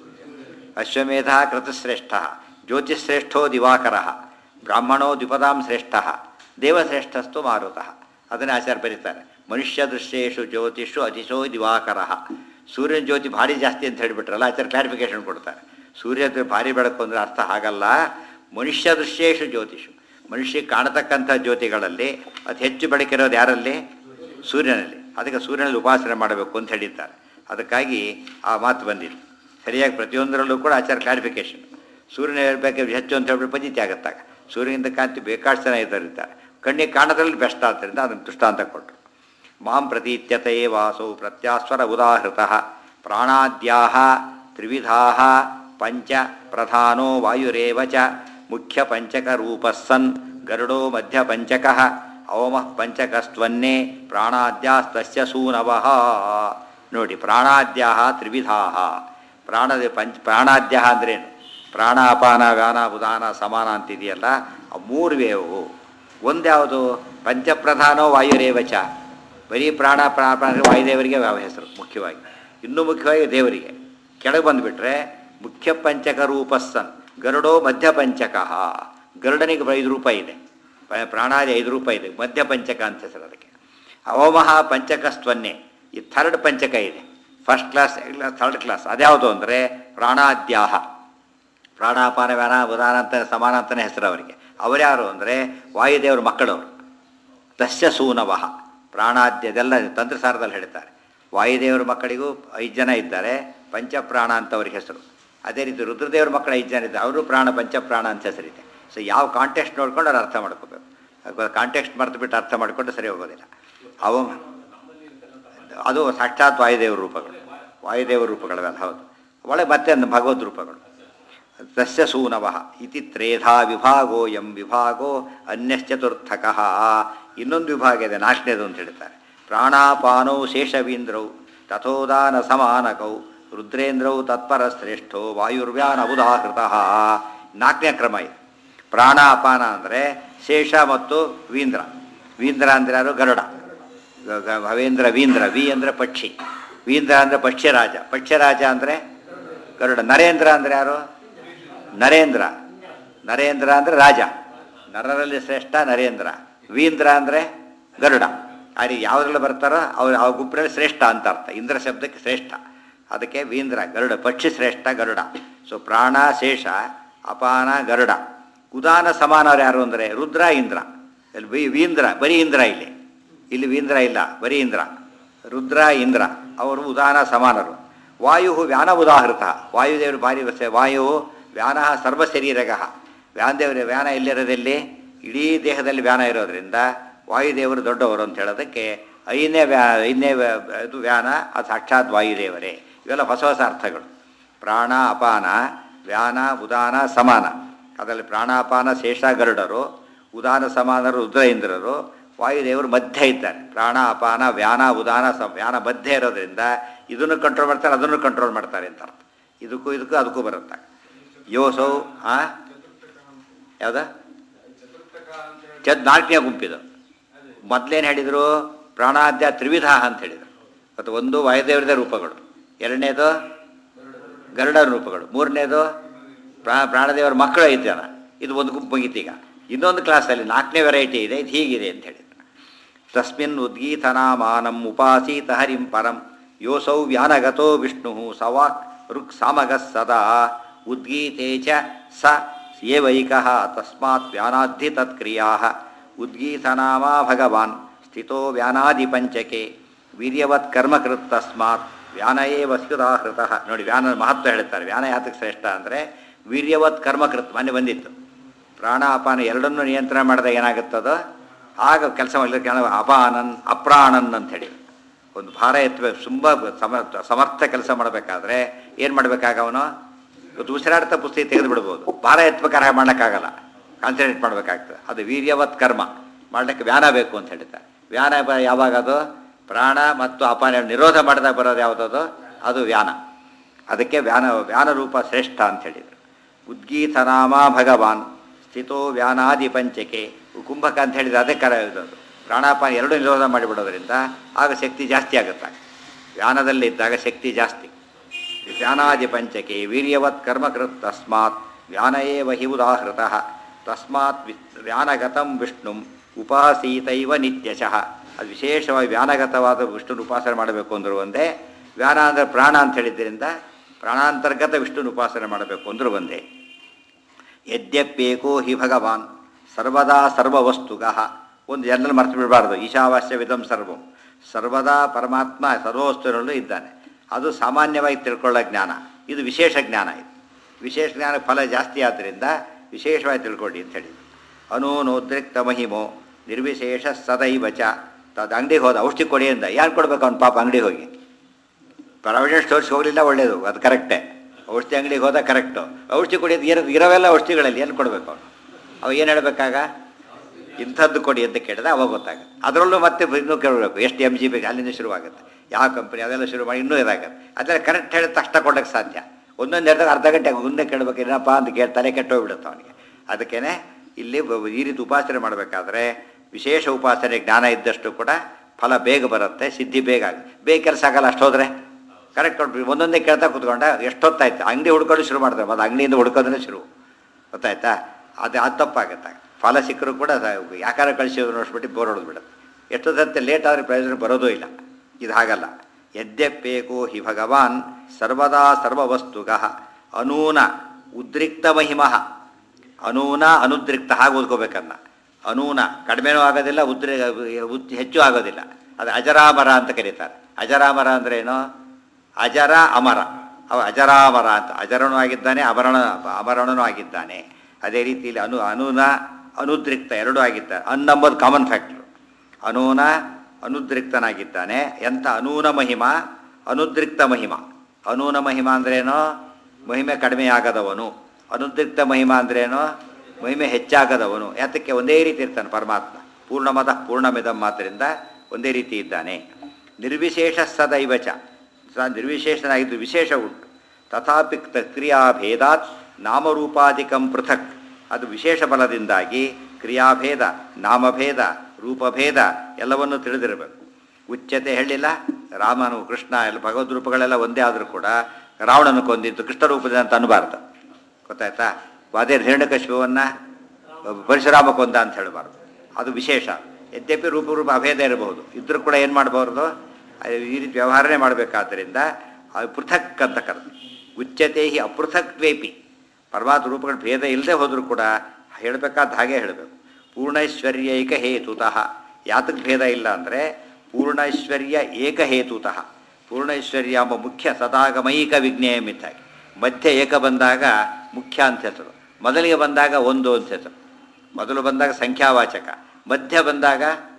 ಅಶ್ವಮೇಧ ಕೃತಶ್ರೇಷ್ಠ, ಜ್ಯೋತಿಶ್ರೇಷ್ಠೋ ದಿವಾಕರ, ಬ್ರಾಹ್ಮಣೋ ದ್ವಿಪದಾಂ ಶ್ರೇಷ್ಠ, ದೇವಶ್ರೇಷ್ಠಸ್ತು ಮಾರುತಃ. ಅದನ್ನೇ ಆಚಾರ್ಯ ಬರೀತಾರೆ. ಮನುಷ್ಯ ದೃಶ್ಯೇಶು ಜ್ಯೋತಿಷು ಅತಿಶೋ ದಿವಾಕರ. ಸೂರ್ಯನ ಜ್ಯೋತಿ ಭಾರಿ ಜಾಸ್ತಿ ಅಂತ ಹೇಳಿಬಿಟ್ರಲ್ಲ, ಆಚಾರ್ಯ ಕ್ಲಾರಿಫಿಕೇಶನ್ ಕೊಡ್ತಾರೆ. ಸೂರ್ಯ ಭಾರಿ ಬೆಳಕು ಅಂದರೆ ಅರ್ಥ ಹಾಗಲ್ಲ. ಮನುಷ್ಯ ದೃಶ್ಯೇಶು ಜ್ಯೋತಿಷು, ಮನುಷ್ಯ ಕಾಣತಕ್ಕಂಥ ಜ್ಯೋತಿಗಳಲ್ಲಿ ಅತಿ ಹೆಚ್ಚು ಬೆಳಕಿರೋದು ಯಾರಲ್ಲಿ? ಸೂರ್ಯನಲ್ಲಿ. ಅದಕ್ಕೆ ಸೂರ್ಯನಲ್ಲಿ ಉಪಾಸನೆ ಮಾಡಬೇಕು ಅಂತ ಹೇಳಿದ್ದಾರೆ. ಅದಕ್ಕಾಗಿ ಆ ಮಾತು ಬಂದಿದೆ. ಸರಿಯಾಗಿ ಪ್ರತಿಯೊಂದರಲ್ಲೂ ಕೂಡ ಆಚಾರ ಕ್ಲಾರಿಫಿಕೇಶನ್. ಸೂರ್ಯನ ಹೇಳಬೇಕು ಹೆಚ್ಚು ಅಂತ ಹೇಳ್ಬಿಟ್ಟು ಪದ್ಧತಿ ಆಗುತ್ತಾಗ ಸೂರ್ಯನಿಂದ ಕಾಂತಿ ಬೇಕಾಷ್ಟು ಜನ ಇದ್ದಾರೆ. ಕಣ್ಣಿಗೆ ಕಾಣೋದ್ರಲ್ಲಿ ಬೆಸ್ಟ್ ಆದ್ದರಿಂದ ಅದನ್ನು ದೃಷ್ಟಾಂತ ಕೊಟ್ಟರು. ಮಾಂ ಪ್ರತೀತ್ಯತೆ ವಾಸೌ ಪ್ರತ್ಯಾಸ್ವರ ಉದಾಹೃತಃ ಪ್ರಾಣಾದ್ಯಾಹ ತ್ರಿವಿಧಾಃ ಪಂಚ ಪ್ರಧಾನೋ ವಾಯುರೇವ ಚ ಮುಖ್ಯ ಪಂಚಕ ರೂಪಸ್ಸನ್ ಗರುಡೋ ಮಧ್ಯ ಪಂಚಕಃ ಅವಮಃ ಪಂಚಕಸ್ತ್ವನ್ನೇ ಪ್ರಾಣಾದ್ಯಾಸ್ತಸ್ಯ ಸೂನವಃ. ನೋಡಿ, ಪ್ರಾಣಾದ್ಯಾಹ ತ್ರಿವಿಧಾಃ. ಪ್ರಾಣಾದ್ಯ ಅಂದ್ರೇನು? ಪ್ರಾಣ ಅಪಾನ ವ್ಯಾನ ಉದಾನ ಸಮಾನ ಅಂತಿದೆಯಲ್ಲ, ಆ ಮೂರು ವೇವು. ಒಂದ್ಯಾವುದು? ಪಂಚಪ್ರಧಾನೋ ವಾಯುರೇವಚ. ಬರೀ ಪ್ರಾಣ ವಾಯುದೇವರಿಗೆ ಯಾವ ಹೆಸರು ಮುಖ್ಯವಾಗಿ. ಇನ್ನೂ ಮುಖ್ಯವಾಗಿ ದೇವರಿಗೆ. ಕೆಳಗೆ ಬಂದುಬಿಟ್ರೆ ಮುಖ್ಯ ಪಂಚಕ ರೂಪಸ್ಸನ್ ಗರುಡೋ ಮಧ್ಯ ಪಂಚಕಃ. ಗರುಡನಿಗೆ 5 ರೂಪ ಇದೆ, ಪ್ರಾಣಾದಿ 5 ರೂಪ ಇದೆ, ಮಧ್ಯ ಪಂಚಕ ಅಂತ ಹೆಸರು ಅದಕ್ಕೆ. ಅವಮಃ ಪಂಚಕಸ್ತ್ವನ್ನೇ, ಈ ಥರ್ಡ್ ಪಂಚಕ ಇದೆ. First class, second class, third class. ಅದ್ಯಾವುದು ಅಂದರೆ ಪ್ರಾಣಾದ್ಯಾಹ. ಪ್ರಾಣಾಪಾನ ವ್ಯಾನ ಉದಾನ ಅಂತ ಸಮಾನ ಅಂತಲೇ ಹೆಸರು ಅವರಿಗೆ. ಅವರ್ಯಾರು ಅಂದರೆ ವಾಯುದೇವರ ಮಕ್ಕಳವರು. ತಸ್ಯ ಸೂನವಃ. ಪ್ರಾಣಾದ್ಯದೆಲ್ಲ ತಂತ್ರಸಾರದಲ್ಲಿ ಹೇಳ್ತಾರೆ. ವಾಯುದೇವರ ಮಕ್ಕಳಿಗೂ 5 ಜನ ಇದ್ದಾರೆ, ಪಂಚಪ್ರಾಣ ಅಂತ ಅವ್ರಿಗೆ ಹೆಸರು. ಅದೇ ರೀತಿ ರುದ್ರದೇವರ ಮಕ್ಕಳು 5 ಜನ ಇದ್ದಾರೆ, ಅವರು ಪ್ರಾಣ ಪಂಚಪ್ರಾಣ ಅಂತ ಹೆಸರಿದೆ. ಸೊ ಯಾವ ಕಾಂಟೆಕ್ಸ್ಟ್ ನೋಡ್ಕೊಂಡು ಅವ್ರು ಅರ್ಥ ಮಾಡ್ಕೋಬೇಕು. ಕಾಂಟೆಕ್ಸ್ಟ್ ಮರೆತುಬಿಟ್ಟು ಅರ್ಥ ಮಾಡಿಕೊಂಡು ಸರಿ ಹೋಗೋದಿಲ್ಲ. ಅದು ಸಾಕ್ಷಾತ್ ವಾಯುದೇವರ ರೂಪಗಳು, ವಾಯುದೇವರ ರೂಪಗಳವೆಲ್ಲ. ಹೌದು, ಒಳಗೆ ಮತ್ತೆ ಭಗವದ್ ರೂಪಗಳು. ತಸ್ಯ ಸೂನವಃ ಇತಿ ತ್ರೇಧಾ ವಿಭಾಗೋ ಎಂ ವಿಭಾಗೋ ಅನ್ಯಶ್ಚತುರ್ಥಕಃ. ಇನ್ನೊಂದು ವಿಭಾಗ ಇದೆ, 4ನೇದು ಅಂತ ಹೇಳ್ತಾರೆ. ಪ್ರಾಣಾಪಾನೌ ಶೇಷವೀಂದ್ರೌ ತಥೋದಾನ ಸಮಾನಕೌ ರುದ್ರೇಂದ್ರೌ ತತ್ಪರ ಶ್ರೇಷ್ಠೋ ವಾಯುರ್ವ್ಯಾನ ಉದಾಹೃತಃ. 4ನೇ ಕ್ರಮ ಇದೆ. ಪ್ರಾಣಾಪಾನ ಅಂದರೆ ಶೇಷ ಮತ್ತು ವೀಂದ್ರ. ವೀಂದ್ರ ಅಂದರೆ ಯಾರು? ಗರುಡ. ಭವೇಂದ್ರ ವೀಂದ್ರ. ವಿ ಅಂದರೆ ಪಕ್ಷಿ, ವೀಂದ್ರ ಅಂದರೆ ಪಕ್ಷ್ಯರಾಜ. ಪಕ್ಷ್ಯರಾಜ ಅಂದರೆ ಗರುಡ. ನರೇಂದ್ರ ಅಂದರೆ ಯಾರು? ನರೇಂದ್ರ. ನರೇಂದ್ರ ಅಂದರೆ ರಾಜ, ನರರಲ್ಲಿ ಶ್ರೇಷ್ಠ ನರೇಂದ್ರ. ವೀಂದ್ರ ಅಂದರೆ ಗರುಡ. ಅಲ್ಲಿ ಯಾವುದ್ರಲ್ಲಿ ಬರ್ತಾರೋ ಅವ್ರ ಗುಂಪಿನಲ್ಲಿ ಶ್ರೇಷ್ಠ ಅಂತ ಅರ್ಥ. ಇಂದ್ರ ಶಬ್ದಕ್ಕೆ ಶ್ರೇಷ್ಠ, ಅದಕ್ಕೆ ವೀಂದ್ರ ಗರುಡ. ಪಕ್ಷಿ ಶ್ರೇಷ್ಠ ಗರುಡ. ಸೊ ಪ್ರಾಣ ಶೇಷ ಅಪಾನ ಗರುಡ. ಉದಾನ ಸಮಾನವ್ರು ಯಾರು ಅಂದರೆ ರುದ್ರ ಇಂದ್ರ. ಇಲ್ಲಿ ವೀಂದ್ರ ಬರೀ ಇಂದ್ರ, ಇಲ್ಲಿ ವೀಂದ್ರ ಇಲ್ಲ, ಬರೀ ಇಂದ್ರ. ರುದ್ರ ಇಂದ್ರ ಅವರು ಉದಾನ ಸಮಾನರು. ವಾಯು ವ್ಯಾನ ಉದಾಹೃತ. ವಾಯುದೇವರು ಭಾರಿ ವಾಯು ವ್ಯಾನ ಸರ್ವಶರೀರಗ. ವ್ಯಾನದೇವರ ವ್ಯಾನ ಎಲ್ಲಿರೋದಲ್ಲಿ? ಇಡೀ ದೇಹದಲ್ಲಿ ವ್ಯಾನ ಇರೋದ್ರಿಂದ ವಾಯುದೇವರು ದೊಡ್ಡವರು ಅಂತ ಹೇಳೋದಕ್ಕೆ 5ನೇ ಇದು ವ್ಯಾನ, ಅದು ಸಾಕ್ಷಾತ್ ವಾಯುದೇವರೇ. ಇವೆಲ್ಲ ಹೊಸ ಹೊಸ ಅರ್ಥಗಳು. ಪ್ರಾಣ ಅಪಾನ ವ್ಯಾನ ಉದಾನ ಸಮಾನ. ಅದರಲ್ಲಿ ಪ್ರಾಣಾಪಾನ ಶೇಷ ಗರುಡರು, ಉದಾನ ಸಮಾನರು ರುದ್ರ ಇಂದ್ರರು, ವಾಯುದೇವರು ಮಧ್ಯೆ ಇದ್ದಾರೆ. ಪ್ರಾಣ ಅಪಾನ ವ್ಯಾನ ಉದಾನ ವ್ಯಾನ ಮಧ್ಯೆ ಇರೋದ್ರಿಂದ ಇದನ್ನು ಕಂಟ್ರೋಲ್ ಮಾಡ್ತಾರೆ, ಅದನ್ನು ಕಂಟ್ರೋಲ್ ಮಾಡ್ತಾರೆ ಅಂತ ಅರ್ಥ. ಇದಕ್ಕೂ ಅದಕ್ಕೂ ಬರುತ್ತೆ. ಯೋಸೌ ಯಾವ್ದ 4ನೇ ಗುಂಪಿದು. ಮೊದಲೇನು ಹೇಳಿದರು? ಪ್ರಾಣಾದ್ಯ ತ್ರಿವಿಧ ಅಂತ ಹೇಳಿದರು. ಮತ್ತು ಒಂದು ವಾಯುದೇವರದೇ ರೂಪಗಳು, 2ನೇದು ಗರುಡ ರೂಪಗಳು, 3ನೇದು ಪ್ರಾಣದೇವರ ಮಕ್ಕಳು 5 ಜನ. ಇದು ಒಂದು ಗುಂಪು ಮುಗೀತೀಗ. ಇನ್ನೊಂದು ಕ್ಲಾಸಲ್ಲಿ 4ನೇ ವೆರೈಟಿ ಇದೆ, ಇದು ಹೀಗಿದೆ ಅಂತ ಹೇಳಿದರು. ತಸ್ಮಿನ್ ಉದ್ಗೀತನಾಮಾನಂ ಉಪಾಸೀತ ಹರಿಂ ಪರಂ ಯೋಸೌ ವ್ಯಾನಗತೋ ವಿಷ್ಣು ಸವಾಕ್ ಋಕ್ ಸಾಮಗಸ್ ಸದಾ ಉದ್ಗೀತೆ ಚ ಸ ಏವೈಕಃ ತಸ್ಮಾತ್ ವ್ಯಾನಾಧಿ ತತ್ಕ್ರಿಯಾ ಉದ್ಗೀತನಾಮಾ ಭಗವಾನ್ ಸ್ಥಿತೋ ವ್ಯಾನಾದಿ ಪಂಚಕೆ ವೀರ್ಯವತ್ ಕರ್ಮಕೃತ್ ತಸ್ಮಾತ್ ವ್ಯಾನ ಏವ ಸ್ಯುದಾಹೃತಃ. ನೋಡಿ, ವ್ಯಾನ ಮಹತ್ವ ಹೇಳ್ತಾರೆ. ವ್ಯಾನ ಯಾತಕ್ಕೆ ಶ್ರೇಷ್ಠ ಅಂದರೆ ವೀರ್ಯವತ್ ಕರ್ಮಕೃತ್. ಮೊನ್ನೆ ಬಂದಿತ್ತು. ಪ್ರಾಣ ಅಪಾನ ಎರಡನ್ನೂ ನಿಯಂತ್ರಣ ಮಾಡಿದಾಗ ಏನಾಗುತ್ತದೋ ಆಗ ಕೆಲಸ ಮಾಡಲಿಕ್ಕೆ ಅಪಾನನ್ ಅಪ್ರಾಣನ್ ಅಂತ ಹೇಳಿ ಒಂದು ಭಾರ ಎತ್ತಬೇಕು. ತುಂಬ ಸಮರ್ಥ ಕೆಲಸ ಮಾಡಬೇಕಾದ್ರೆ ಏನು ಮಾಡಬೇಕಾಗ ಅವನು? ಇವತ್ತು ಉಸಿರಾಡ್ತಾ ಪುಸ್ತಕ ತೆಗೆದು ಬಿಡ್ಬೋದು, ಭಾರ ಎತ್ತಬೇಕಾದ್ರೆ ಮಾಡೋಕ್ಕಾಗಲ್ಲ, ಕಾನ್ಸಂಟ್ರೇಟ್ ಮಾಡಬೇಕಾಗ್ತದೆ. ಅದು ವೀರ್ಯವತ್ ಕರ್ಮ ಮಾಡಲಿಕ್ಕೆ ವ್ಯಾನ ಬೇಕು ಅಂತ ಹೇಳ್ತಾರೆ. ವ್ಯಾನ ಯಾವಾಗ? ಅದು ಪ್ರಾಣ ಮತ್ತು ಅಪಾನ ನಿರೋಧ ಮಾಡಿದಾಗ ಬರೋದು ಯಾವುದದು? ಅದು ವ್ಯಾನ. ಅದಕ್ಕೆ ವ್ಯಾನರೂಪ ಶ್ರೇಷ್ಠ ಅಂತ ಹೇಳಿದರು. ಉದ್ಗೀತನಾಮ ಭಗವಾನ್ ಸ್ಥಿತೋ ವ್ಯಾನಾದಿ ಪಂಚಕೆ. ಕುಂಭಕ ಅಂತ ಹೇಳಿದರೆ ಅದೇ ಕರ ಇರೋದು. ಪ್ರಾಣಾಪಾನ ಎರಡೂ ನಿರೋಧ ಮಾಡಿಬಿಡೋದ್ರಿಂದ ಆಗ ಶಕ್ತಿ ಜಾಸ್ತಿ ಆಗುತ್ತೆ. ವ್ಯಾನದಲ್ಲಿದ್ದಾಗ ಶಕ್ತಿ ಜಾಸ್ತಿ. ವ್ಯಾನಾದಿ ಪಂಚಕೆ ವೀರ್ಯವತ್ ಕರ್ಮಕೃತ್ ತಸ್ಮಾತ್ ವ್ಯಾನ ಏವ ಹಿ ಉದಾಹೃತಃ ತಸ್ಮಾತ್ ವ್ಯಾನಗತಂ ವಿಷ್ಣುಂ ಉಪಾಸೀತೈವ ನಿತ್ಯಶಃ. ಅದು ವಿಶೇಷವಾಗಿ ವ್ಯಾನಗತವಾದ ವಿಷ್ಣುನ ಉಪಾಸನೆ ಮಾಡಬೇಕು ಅಂದರೂ ಒಂದೇ. ವ್ಯಾನ ಅಂದರೆ ಪ್ರಾಣ ಅಂತ ಹೇಳಿದ್ದರಿಂದ ಪ್ರಾಣಾಂತರ್ಗತ ವಿಷ್ಣುನ ಉಪಾಸನೆ ಮಾಡಬೇಕು ಅಂದರೂ ಒಂದೇ. ಯದ್ಯಪ್ಯೇಕೋ ಹಿ ಭಗವಾನ್ ಸರ್ವದಾ ಸರ್ವವಸ್ತುಗಃ. ಒಂದು ಜನರಲ್ಲಿ ಮರ್ತು ಬಿಡಬಾರ್ದು. ಈಶಾವಾಸ್ಯವಿದಂ ಸರ್ವಂ. ಸರ್ವದಾ ಪರಮಾತ್ಮ ಸರ್ವವಸ್ತುಗಳಲ್ಲೂ ಇದ್ದಾನೆ. ಅದು ಸಾಮಾನ್ಯವಾಗಿ ತಿಳ್ಕೊಳ್ಳೋ ಜ್ಞಾನ. ಇದು ವಿಶೇಷ ಜ್ಞಾನ. ಇದು ವಿಶೇಷ ಜ್ಞಾನ ಫಲ ಜಾಸ್ತಿ ಆದ್ದರಿಂದ ವಿಶೇಷವಾಗಿ ತಿಳ್ಕೊಳ್ಳಿ ಅಂತ ಹೇಳಿದ್ರು. ಅನೂನೋದ್ರಿಕ್ತ ಮಹಿಮೋ ನಿರ್ವಿಶೇಷ ಸದೈವ ಚ. ಅದು ಅಂಗಡಿಗೆ ಹೋದ ಔಷಧಿ ಕೊಡಿ ಅಂದ. ಯಾರು ಕೊಡ್ಬೇಕು ಅವ್ನು ಪಾಪ ಅಂಗಡಿಗೆ ಹೋಗಿ? ಪ್ರಾವಿಡೆಂಟ್ ಸ್ಟೋರ್ಸ್ ಹೋಗಲಿಲ್ಲ, ಒಳ್ಳೆಯದು, ಅದು ಕರೆಕ್ಟೇ. ಔಷಧಿ ಅಂಗಡಿಗೆ ಹೋದ ಕರೆಕ್ಟು. ಔಷಧಿ ಕೊಡಿಯೋದು ಇರೋವೆಲ್ಲ ಔಷಧಿಗಳಲ್ಲಿ ಏನು ಕೊಡಬೇಕು ಅವನು? ಅವ ಏನು ಹೇಳಬೇಕಾಗ? ಇಂಥದ್ದು ಕೊಡಿ ಅಂತ ಕೇಳಿದ್ರೆ ಅವಾಗ ಗೊತ್ತಾಗುತ್ತೆ. ಅದರಲ್ಲೂ ಮತ್ತೆ ಇನ್ನೂ ಕೇಳಬೇಕು ಎಷ್ಟು MG ಬೇಕು, ಅಲ್ಲಿಂದ ಶುರುವಾಗುತ್ತೆ. ಯಾವ ಕಂಪನಿ ಅದೆಲ್ಲ ಶುರು ಮಾಡಿ ಇನ್ನೂ ಇದಾಗುತ್ತೆ. ಅದೆಲ್ಲ ಕರೆಕ್ಟ್ ಹೇಳಿದ ತಕ್ಷಣ ಕೊಡೋಕ್ಕೆ ಸಾಧ್ಯ. ಒಂದೊಂದು ಹೇಳಿದಾಗ ಅರ್ಧ ಗಂಟೆ ಮುಂದೆ ಕೇಳಬೇಕು ಏನಪ್ಪ ಅಂತ ತಲೆ ಕೆಟ್ಟೋಗ್ಬಿಡುತ್ತೆ ಅವನಿಗೆ. ಅದಕ್ಕೇ ಇಲ್ಲಿ ಈ ರೀತಿ ಉಪಾಸನೆ ಮಾಡಬೇಕಾದ್ರೆ ವಿಶೇಷ ಉಪಾಸನೆ ಜ್ಞಾನ ಇದ್ದಷ್ಟು ಕೂಡ ಫಲ ಬೇಗ ಬರುತ್ತೆ, ಸಿದ್ಧಿ ಬೇಗ ಆಗುತ್ತೆ. ಬೇಗ ಕೆಲಸ ಆಗಲ್ಲ ಅಷ್ಟೋದ್ರೆ ಕರೆಕ್ಟ್ ಕೊಟ್ಬಿಟ್ಟು ಒಂದೊಂದೇ ಕೇಳ್ತಾ ಕೂತ್ಕೊಂಡ ಎಷ್ಟೊತ್ತಾಯ್ತು. ಅಂಗಡಿ ಹುಡ್ಕೊಂಡು ಶುರು ಮಾಡ್ತಾರೆ, ಮತ್ತು ಅಂಗಡಿಯಿಂದ ಹುಡ್ಕೋದ್ರೆ ಶುರು ಗೊತ್ತಾಯ್ತಾ? ಅದು ತಪ್ಪಾಗುತ್ತೆ. ಫಲ ಸಿಕ್ಕರೂ ಕೂಡ ಯಾಕಾರ ಕಳಿಸಿದ್ರು ನೋಡ್ಬಿಟ್ಟು ಬೋರ್ ಹೊಡೆದ್ಬಿಡುತ್ತೆ. ಎಷ್ಟೊತ್ತಂತೆ ಲೇಟ್ ಆದರೆ ಪ್ರಯೋಜನ ಬರೋದೂ ಇಲ್ಲ. ಇದು ಹಾಗಲ್ಲ. ಯದ್ಯಪ್ಯೇಕೋ ಹಿ ಭಗವಾನ್ ಸರ್ವದಾ ಸರ್ವವಸ್ತುಗಃ ಅನೂನ ಉದ್ರಿಕ್ತ ಮಹಿಮಃ. ಅನೂನ ಅನುದ್ರಿಕ್ತ ಹಾಗೆ ಓದ್ಕೋಬೇಕನ್ನ. ಅನೂನ ಕಡಿಮೆನೂ ಆಗೋದಿಲ್ಲ, ಹೆಚ್ಚು ಆಗೋದಿಲ್ಲ. ಅದು ಅಜರಾಮರ ಅಂತ ಕರೀತಾರೆ. ಅಜರಾಮರ ಅಂದರೆ ಏನು? ಅಜರ ಅಮರ. ಅವ ಅಜರಾಮರ ಅಂತ. ಅಜರನೂ ಆಗಿದ್ದಾನೆ, ಅಮರಣನೂ ಆಗಿದ್ದಾನೆ. ಅದೇ ರೀತಿಯಲ್ಲಿ ಅನೂನ ಅನುದ್ರಿಕ್ತ ಎರಡೂ ಆಗಿದ್ದಾರೆ. ಅನ್ನಂಬುದು ಕಾಮನ್ ಫ್ಯಾಕ್ಟ್ರು. ಅನೂನ ಅನುದ್ರಿಕ್ತನಾಗಿದ್ದಾನೆ. ಎಂಥ ಅನೂನ ಮಹಿಮ, ಅನುದ್ರಿಕ್ತ ಮಹಿಮ. ಅನೂನ ಮಹಿಮ ಅಂದ್ರೇನೋ ಮಹಿಮೆ ಕಡಿಮೆ ಆಗದವನು. ಅನುದ್ರಿಕ್ತ ಮಹಿಮ ಅಂದ್ರೇನೋ ಮಹಿಮೆ ಹೆಚ್ಚಾಗದವನು. ಯಾತಕ್ಕೆ? ಒಂದೇ ರೀತಿ ಇರ್ತಾನೆ ಪರಮಾತ್ಮ. ಪೂರ್ಣಮದ ಪೂರ್ಣಮಿದಂ ಮಾತ್ರದಿಂದ ಒಂದೇ ರೀತಿ ಇದ್ದಾನೆ. ನಿರ್ವಿಶೇಷ ಸದೈವಚ. ನಿರ್ವಿಶೇಷನಾಗಿದ್ದು ವಿಶೇಷ ಉಂಟು. ತಥಾಪಿ ಕ್ರಿಯಾಭೇದಾತ್ ನಾಮರೂಪಾಧಿಕಂ ಪೃಥಕ್. ಅದು ವಿಶೇಷ ಬಲದಿಂದಾಗಿ ಕ್ರಿಯಾಭೇದ, ನಾಮಭೇದ, ರೂಪಭೇದ ಎಲ್ಲವನ್ನೂ ತಿಳಿದಿರಬೇಕು. ಉಚ್ಯತೆ ಹೇಳಿಲ್ಲ. ರಾಮನು ಕೃಷ್ಣ ಎಲ್ಲ ಭಗವದ್ ರೂಪಗಳೆಲ್ಲ ಒಂದೇ ಆದರೂ ಕೂಡ ರಾವಣನ ಕೊಂದಿದ್ದು ಕೃಷ್ಣ ರೂಪದಿಂದ ಅಂತ ಅನ್ನಬಾರ್ದು. ಗೊತ್ತಾಯ್ತಾ? ಅದೇ ಹಿರಣ್ಯಕಶಿಪುವನ್ನು ಪರಶುರಾಮ ಕೊಂದ ಅಂತ ಹೇಳಬಾರ್ದು. ಅದು ವಿಶೇಷ. ಯದ್ಯಪಿ ರೂಪ ಅಭೇದ ಇರಬಹುದು, ಇದ್ರೂ ಕೂಡ ಏನು ಮಾಡಬಾರ್ದು? ಈ ರೀತಿ ವ್ಯವಹಾರನೇ ಮಾಡಬೇಕಾದ್ದರಿಂದ ಅದು ಪೃಥಕ್ ಅಂತ ಕರೆದು. ಉಚ್ಯತೆ ಹಿ ಅಪೃಥಕ್ವೇಪಿ. ಪರಮಾತ್ಮ ರೂಪಗಳ ಭೇದ ಇಲ್ಲದೆ ಹೋದರೂ ಕೂಡ ಹೇಳಬೇಕಾದ ಹಾಗೆ ಹೇಳಬೇಕು. ಪೂರ್ಣೈಶ್ವರ್ಯೈಕ ಹೇತುತಃ. ಯಾತಕ್ಕೆ ಭೇದ ಇಲ್ಲ ಅಂದರೆ ಪೂರ್ಣೈಶ್ವರ್ಯ ಏಕಹೇತುತಃ. ಪೂರ್ಣೈಶ್ವರ್ಯ ಎಂಬ ಮುಖ್ಯ ಸದಾಗಮೈಕ ವಿಜ್ಞೇಯ ಮಿತ್ತಾಗಿ. ಮಧ್ಯೆ ಏಕ ಬಂದಾಗ ಮುಖ್ಯ ಅಂತ ಹೆಸರು, ಮೊದಲಿಗೆ ಬಂದಾಗ ಒಂದು ಅಂತ ಹೆಸರು. ಮೊದಲು ಬಂದಾಗ ಸಂಖ್ಯಾವಾಚಕ, ಮಧ್ಯ ಬಂದಾಗ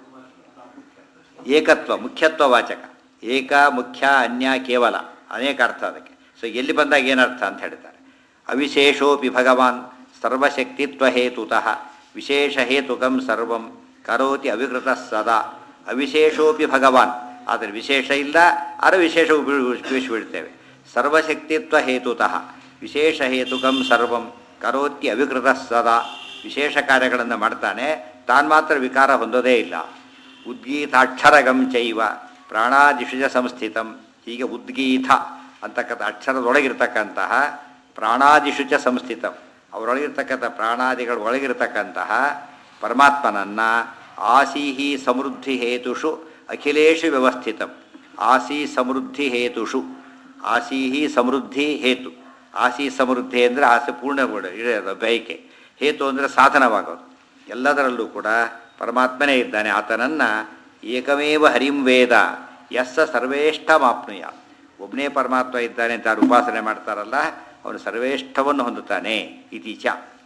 ಏಕತ್ವ ಮುಖ್ಯತ್ವವಾಚಕ. ಏಕ, ಮುಖ್ಯ, ಅನ್ಯ, ಕೇವಲ ಅನೇಕ ಅರ್ಥ ಅದಕ್ಕೆ. ಸೊ ಎಲ್ಲಿ ಬಂದಾಗ ಏನರ್ಥ ಅಂತ ಹೇಳ್ತಾರೆ. ಅವಿಶೇಷೋಪಿ ಭಗವಾನ್ ಸರ್ವಶಕ್ತಿತ್ವ ಹೇತುತಃ ವಿಶೇಷ ಹೇತುಕಂ ಸರ್ವಂ ಕರೋತಿ ಅವಿಕೃತ ಸದಾ. ಅವಿಶೇಷೋಪಿ ಭಗವಾನ್. ಆದರೆ ವಿಶೇಷ ಇಲ್ಲ, ಆದರೆ ವಿಶೇಷ ಉಪಯೋಗಿಸಿಬಿಡ್ತೇವೆ. ಸರ್ವಶಕ್ತಿತ್ವ ಹೇತುತಃ ವಿಶೇಷ ಹೇತುಕಂ ಸರ್ವಂ ಕರೋತಿ ಅವಿಕೃತ ಸದಾ. ವಿಶೇಷ ಕಾರ್ಯಗಳನ್ನು ಮಾಡ್ತಾನೆ, ತಾನು ಮಾತ್ರ ವಿಕಾರ ಹೊಂದೋದೇ ಇಲ್ಲ. ಉದ್ಗೀತಾಕ್ಷರಗಂ ಚೈವ ಪ್ರಾಣಾದಿಷುಜ ಸಂಸ್ಥಿತಂ. ಹೀಗೆ ಉದ್ಗೀತ ಅಂತಕ್ಕಂಥ ಅಕ್ಷರದೊಳಗಿರ್ತಕ್ಕಂತಹ ಪ್ರಾಣಾದಿಷುಚ ಸಂಸ್ಥಿತಂ, ಅವರೊಳಗಿರ್ತಕ್ಕಂಥ ಪ್ರಾಣಾದಿಗಳ ಒಳಗಿರ್ತಕ್ಕಂತಹ ಪರಮಾತ್ಮನನ್ನು ಆಸೀಹಿ ಸಮೃದ್ಧಿ ಹೇತುಷು ಅಖಿಲೇಶು ವ್ಯವಸ್ಥಿತಂ. ಆಸೀ ಸಮೃದ್ಧಿ ಹೇತುಷು. ಆಸೀಹಿ ಸಮೃದ್ಧಿ ಹೇತು. ಆಸೀ ಸಮೃದ್ಧಿ ಅಂದರೆ ಆಸೆ ಪೂರ್ಣಗೊಂಡ ಇರೋದು ಬಯಕೆ. ಹೇತು ಅಂದರೆ ಸಾಧನವಾಗೋದು. ಎಲ್ಲದರಲ್ಲೂ ಕೂಡ ಪರಮಾತ್ಮನೇ ಇದ್ದಾನೆ. ಆತನನ್ನು ಏಕಮೇವ ಹರಿಂ ವೇದ ಯಸ್ಸ ಸರ್ವೇಷ್ಠಮಾಪ್ನುಯ. ಒಬ್ಬನೇ ಪರಮಾತ್ಮ ಇದ್ದಾನೆ ಅಂತ ಯಾರು ಉಪಾಸನೆ ಮಾಡ್ತಾರಲ್ಲ ಅವನು ಸರ್ವೇಷ್ಠವನ್ನು ಹೊಂದುತ್ತಾನೆ. ಇತೀಚ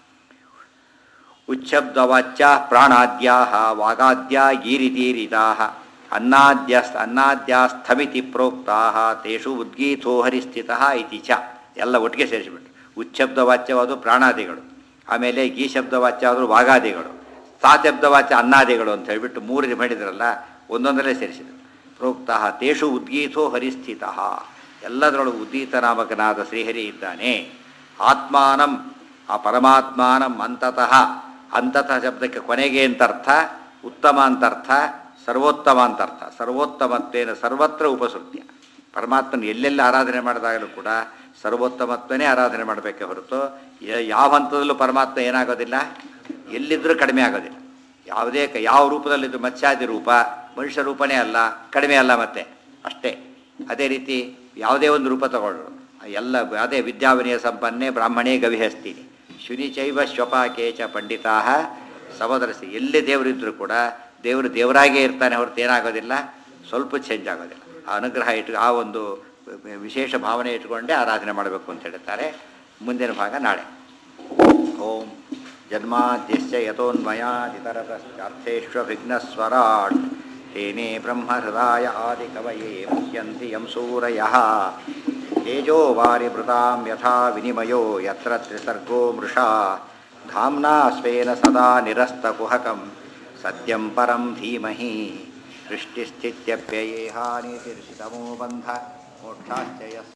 ಉಚ್ಛಬ್ದವಾಚ್ಯ ಪ್ರಾಣಾದ್ಯಾ ವಾಗಾದ್ಯಾ ಗೀರಿತೀರಿತಾ ಅನ್ನದ್ಯಾಸ್ಥಮಿತಿ ಪ್ರೋಕ್ತಾ ತೇಷು ಉದ್ಗೀತೋ ಹರಿಸ್ಥಿತಃ ಇತೀಚ. ಎಲ್ಲ ಒಟ್ಟಿಗೆ ಸೇರಿಸಿಬಿಟ್ಟು ಉಚ್ಛಬ್ದವಾಚ್ಯವಾದ ಪ್ರಾಣಾದಿಗಳು, ಆಮೇಲೆ ಗೀ ಶಬ್ದವಾಚ್ಯವಾದರೂ ವಾಗಾದಿಗಳು, ಸಾಶಬ್ದವಾಚ್ಯ ಅನ್ನಾದಿಗಳು ಅಂತ ಹೇಳಿಬಿಟ್ಟು ಮೂರು ಮಾಡಿದ್ರಲ್ಲ ಒಂದೊಂದರಲ್ಲೇ ಸೇರಿಸಿದರು. ಪ್ರೋಕ್ತಃ ತೇಷು ಉದ್ಗೀತೋ ಹರಿಸ್ಥಿತಃ. ಎಲ್ಲದರೊಳಗೆ ಉದ್ದೀತ ನಾಮಕನಾದ ಶ್ರೀಹರಿ ಇದ್ದಾನೆ. ಆತ್ಮಾನಂ ಆ ಪರಮಾತ್ಮಾನಂ ಅಂತತಃ, ಅಂತತಃ ಶಬ್ದಕ್ಕೆ ಕೊನೆಗೆ ಅಂತರ್ಥ, ಉತ್ತಮ ಅಂತರ್ಥ, ಸರ್ವೋತ್ತಮ ಅಂತರ್ಥ. ಸರ್ವೋತ್ತಮತ್ವೇನ ಸರ್ವತ್ರ ಉಪಸೃತ್ಯ. ಪರಮಾತ್ಮನ ಎಲ್ಲೆಲ್ಲ ಆರಾಧನೆ ಮಾಡಿದಾಗಲೂ ಕೂಡ ಸರ್ವೋತ್ತಮತ್ವನೇ ಆರಾಧನೆ ಮಾಡಬೇಕೆ ಹೊರತು ಯಾವ ಹಂತದಲ್ಲೂ ಪರಮಾತ್ಮ ಏನಾಗೋದಿಲ್ಲ, ಎಲ್ಲಿದ್ದರೂ ಕಡಿಮೆ ಆಗೋದಿಲ್ಲ. ಯಾವುದೇ ಯಾವ ರೂಪದಲ್ಲಿದ್ದು ಮತ್ಸ್ಯಾದಿ ರೂಪ ಮನುಷ್ಯ ರೂಪನೇ ಅಲ್ಲ, ಕಡಿಮೆ ಅಲ್ಲ ಮತ್ತೆ ಅಷ್ಟೇ. ಅದೇ ರೀತಿ ಯಾವುದೇ ಒಂದು ರೂಪ ತಗೊಳ್ಳೋದು ಎಲ್ಲ ಅದೇ ವಿದ್ಯಾವಿನಯ ಸಂಪನ್ನೆ ಬ್ರಾಹ್ಮಣೇ ಗವಿಹಸ್ತೀನಿ ಶುನಿಚೈವ ಶ್ವಪಾಕೇಚ ಪಂಡಿತಾ ಸಮದರ್ಶಿ. ಎಲ್ಲಿ ದೇವರಿದ್ದರೂ ಕೂಡ ದೇವರು ದೇವರಾಗೇ ಇರ್ತಾನೆ ಹೊರತು ಏನಾಗೋದಿಲ್ಲ, ಸ್ವಲ್ಪ ಚೇಂಜ್ ಆಗೋದಿಲ್ಲ. ಆ ಅನುಗ್ರಹ ಆ ಒಂದು ವಿಶೇಷ ಭಾವನೆ ಇಟ್ಕೊಂಡೇ ಆರಾಧನೆ ಮಾಡಬೇಕು ಅಂತ ಹೇಳ್ತಾರೆ. ಮುಂದಿನ ಭಾಗ ನಾಳೆ. ಓಂ ಜನ್ಮಾದ್ಯಸ್ಯ ಯತೋನ್ಮಯಾದಿತರತಶ್ಚಾರ್ಥೇಷ್ವಭಿಘ್ನಸ್ವರಾಟ್ ತೇನೇ ಬ್ರಹ್ಮಹೃದಾಯ ಆದಿಕವಯೇ ಮುಹ್ಯಂತಿ ಯಂ ಸೂರಯಃ. ತೇಜೋ ವಾರಿಭೃತಾಂ ಯಥಾ ವಿನಿಮಯೋ ಯತ್ರ ತ್ರಿಸರ್ಗೋ ಮೃಷಾ ಧಾಮ್ನಾ ಸ್ವೇನ ಸದಾ ನಿರಸ್ತಕುಹಕಂ ಸತ್ಯಂ ಪರಂ ಧೀಮಹಿ. ಸೃಷ್ಟಿಸ್ಥಿತ್ಯಪ್ಯಯೇಹಾನಿತಿರ್ಷಿತಮೋ ಬಂಧ ಮೋಕ್ಷಾಶ್ಚ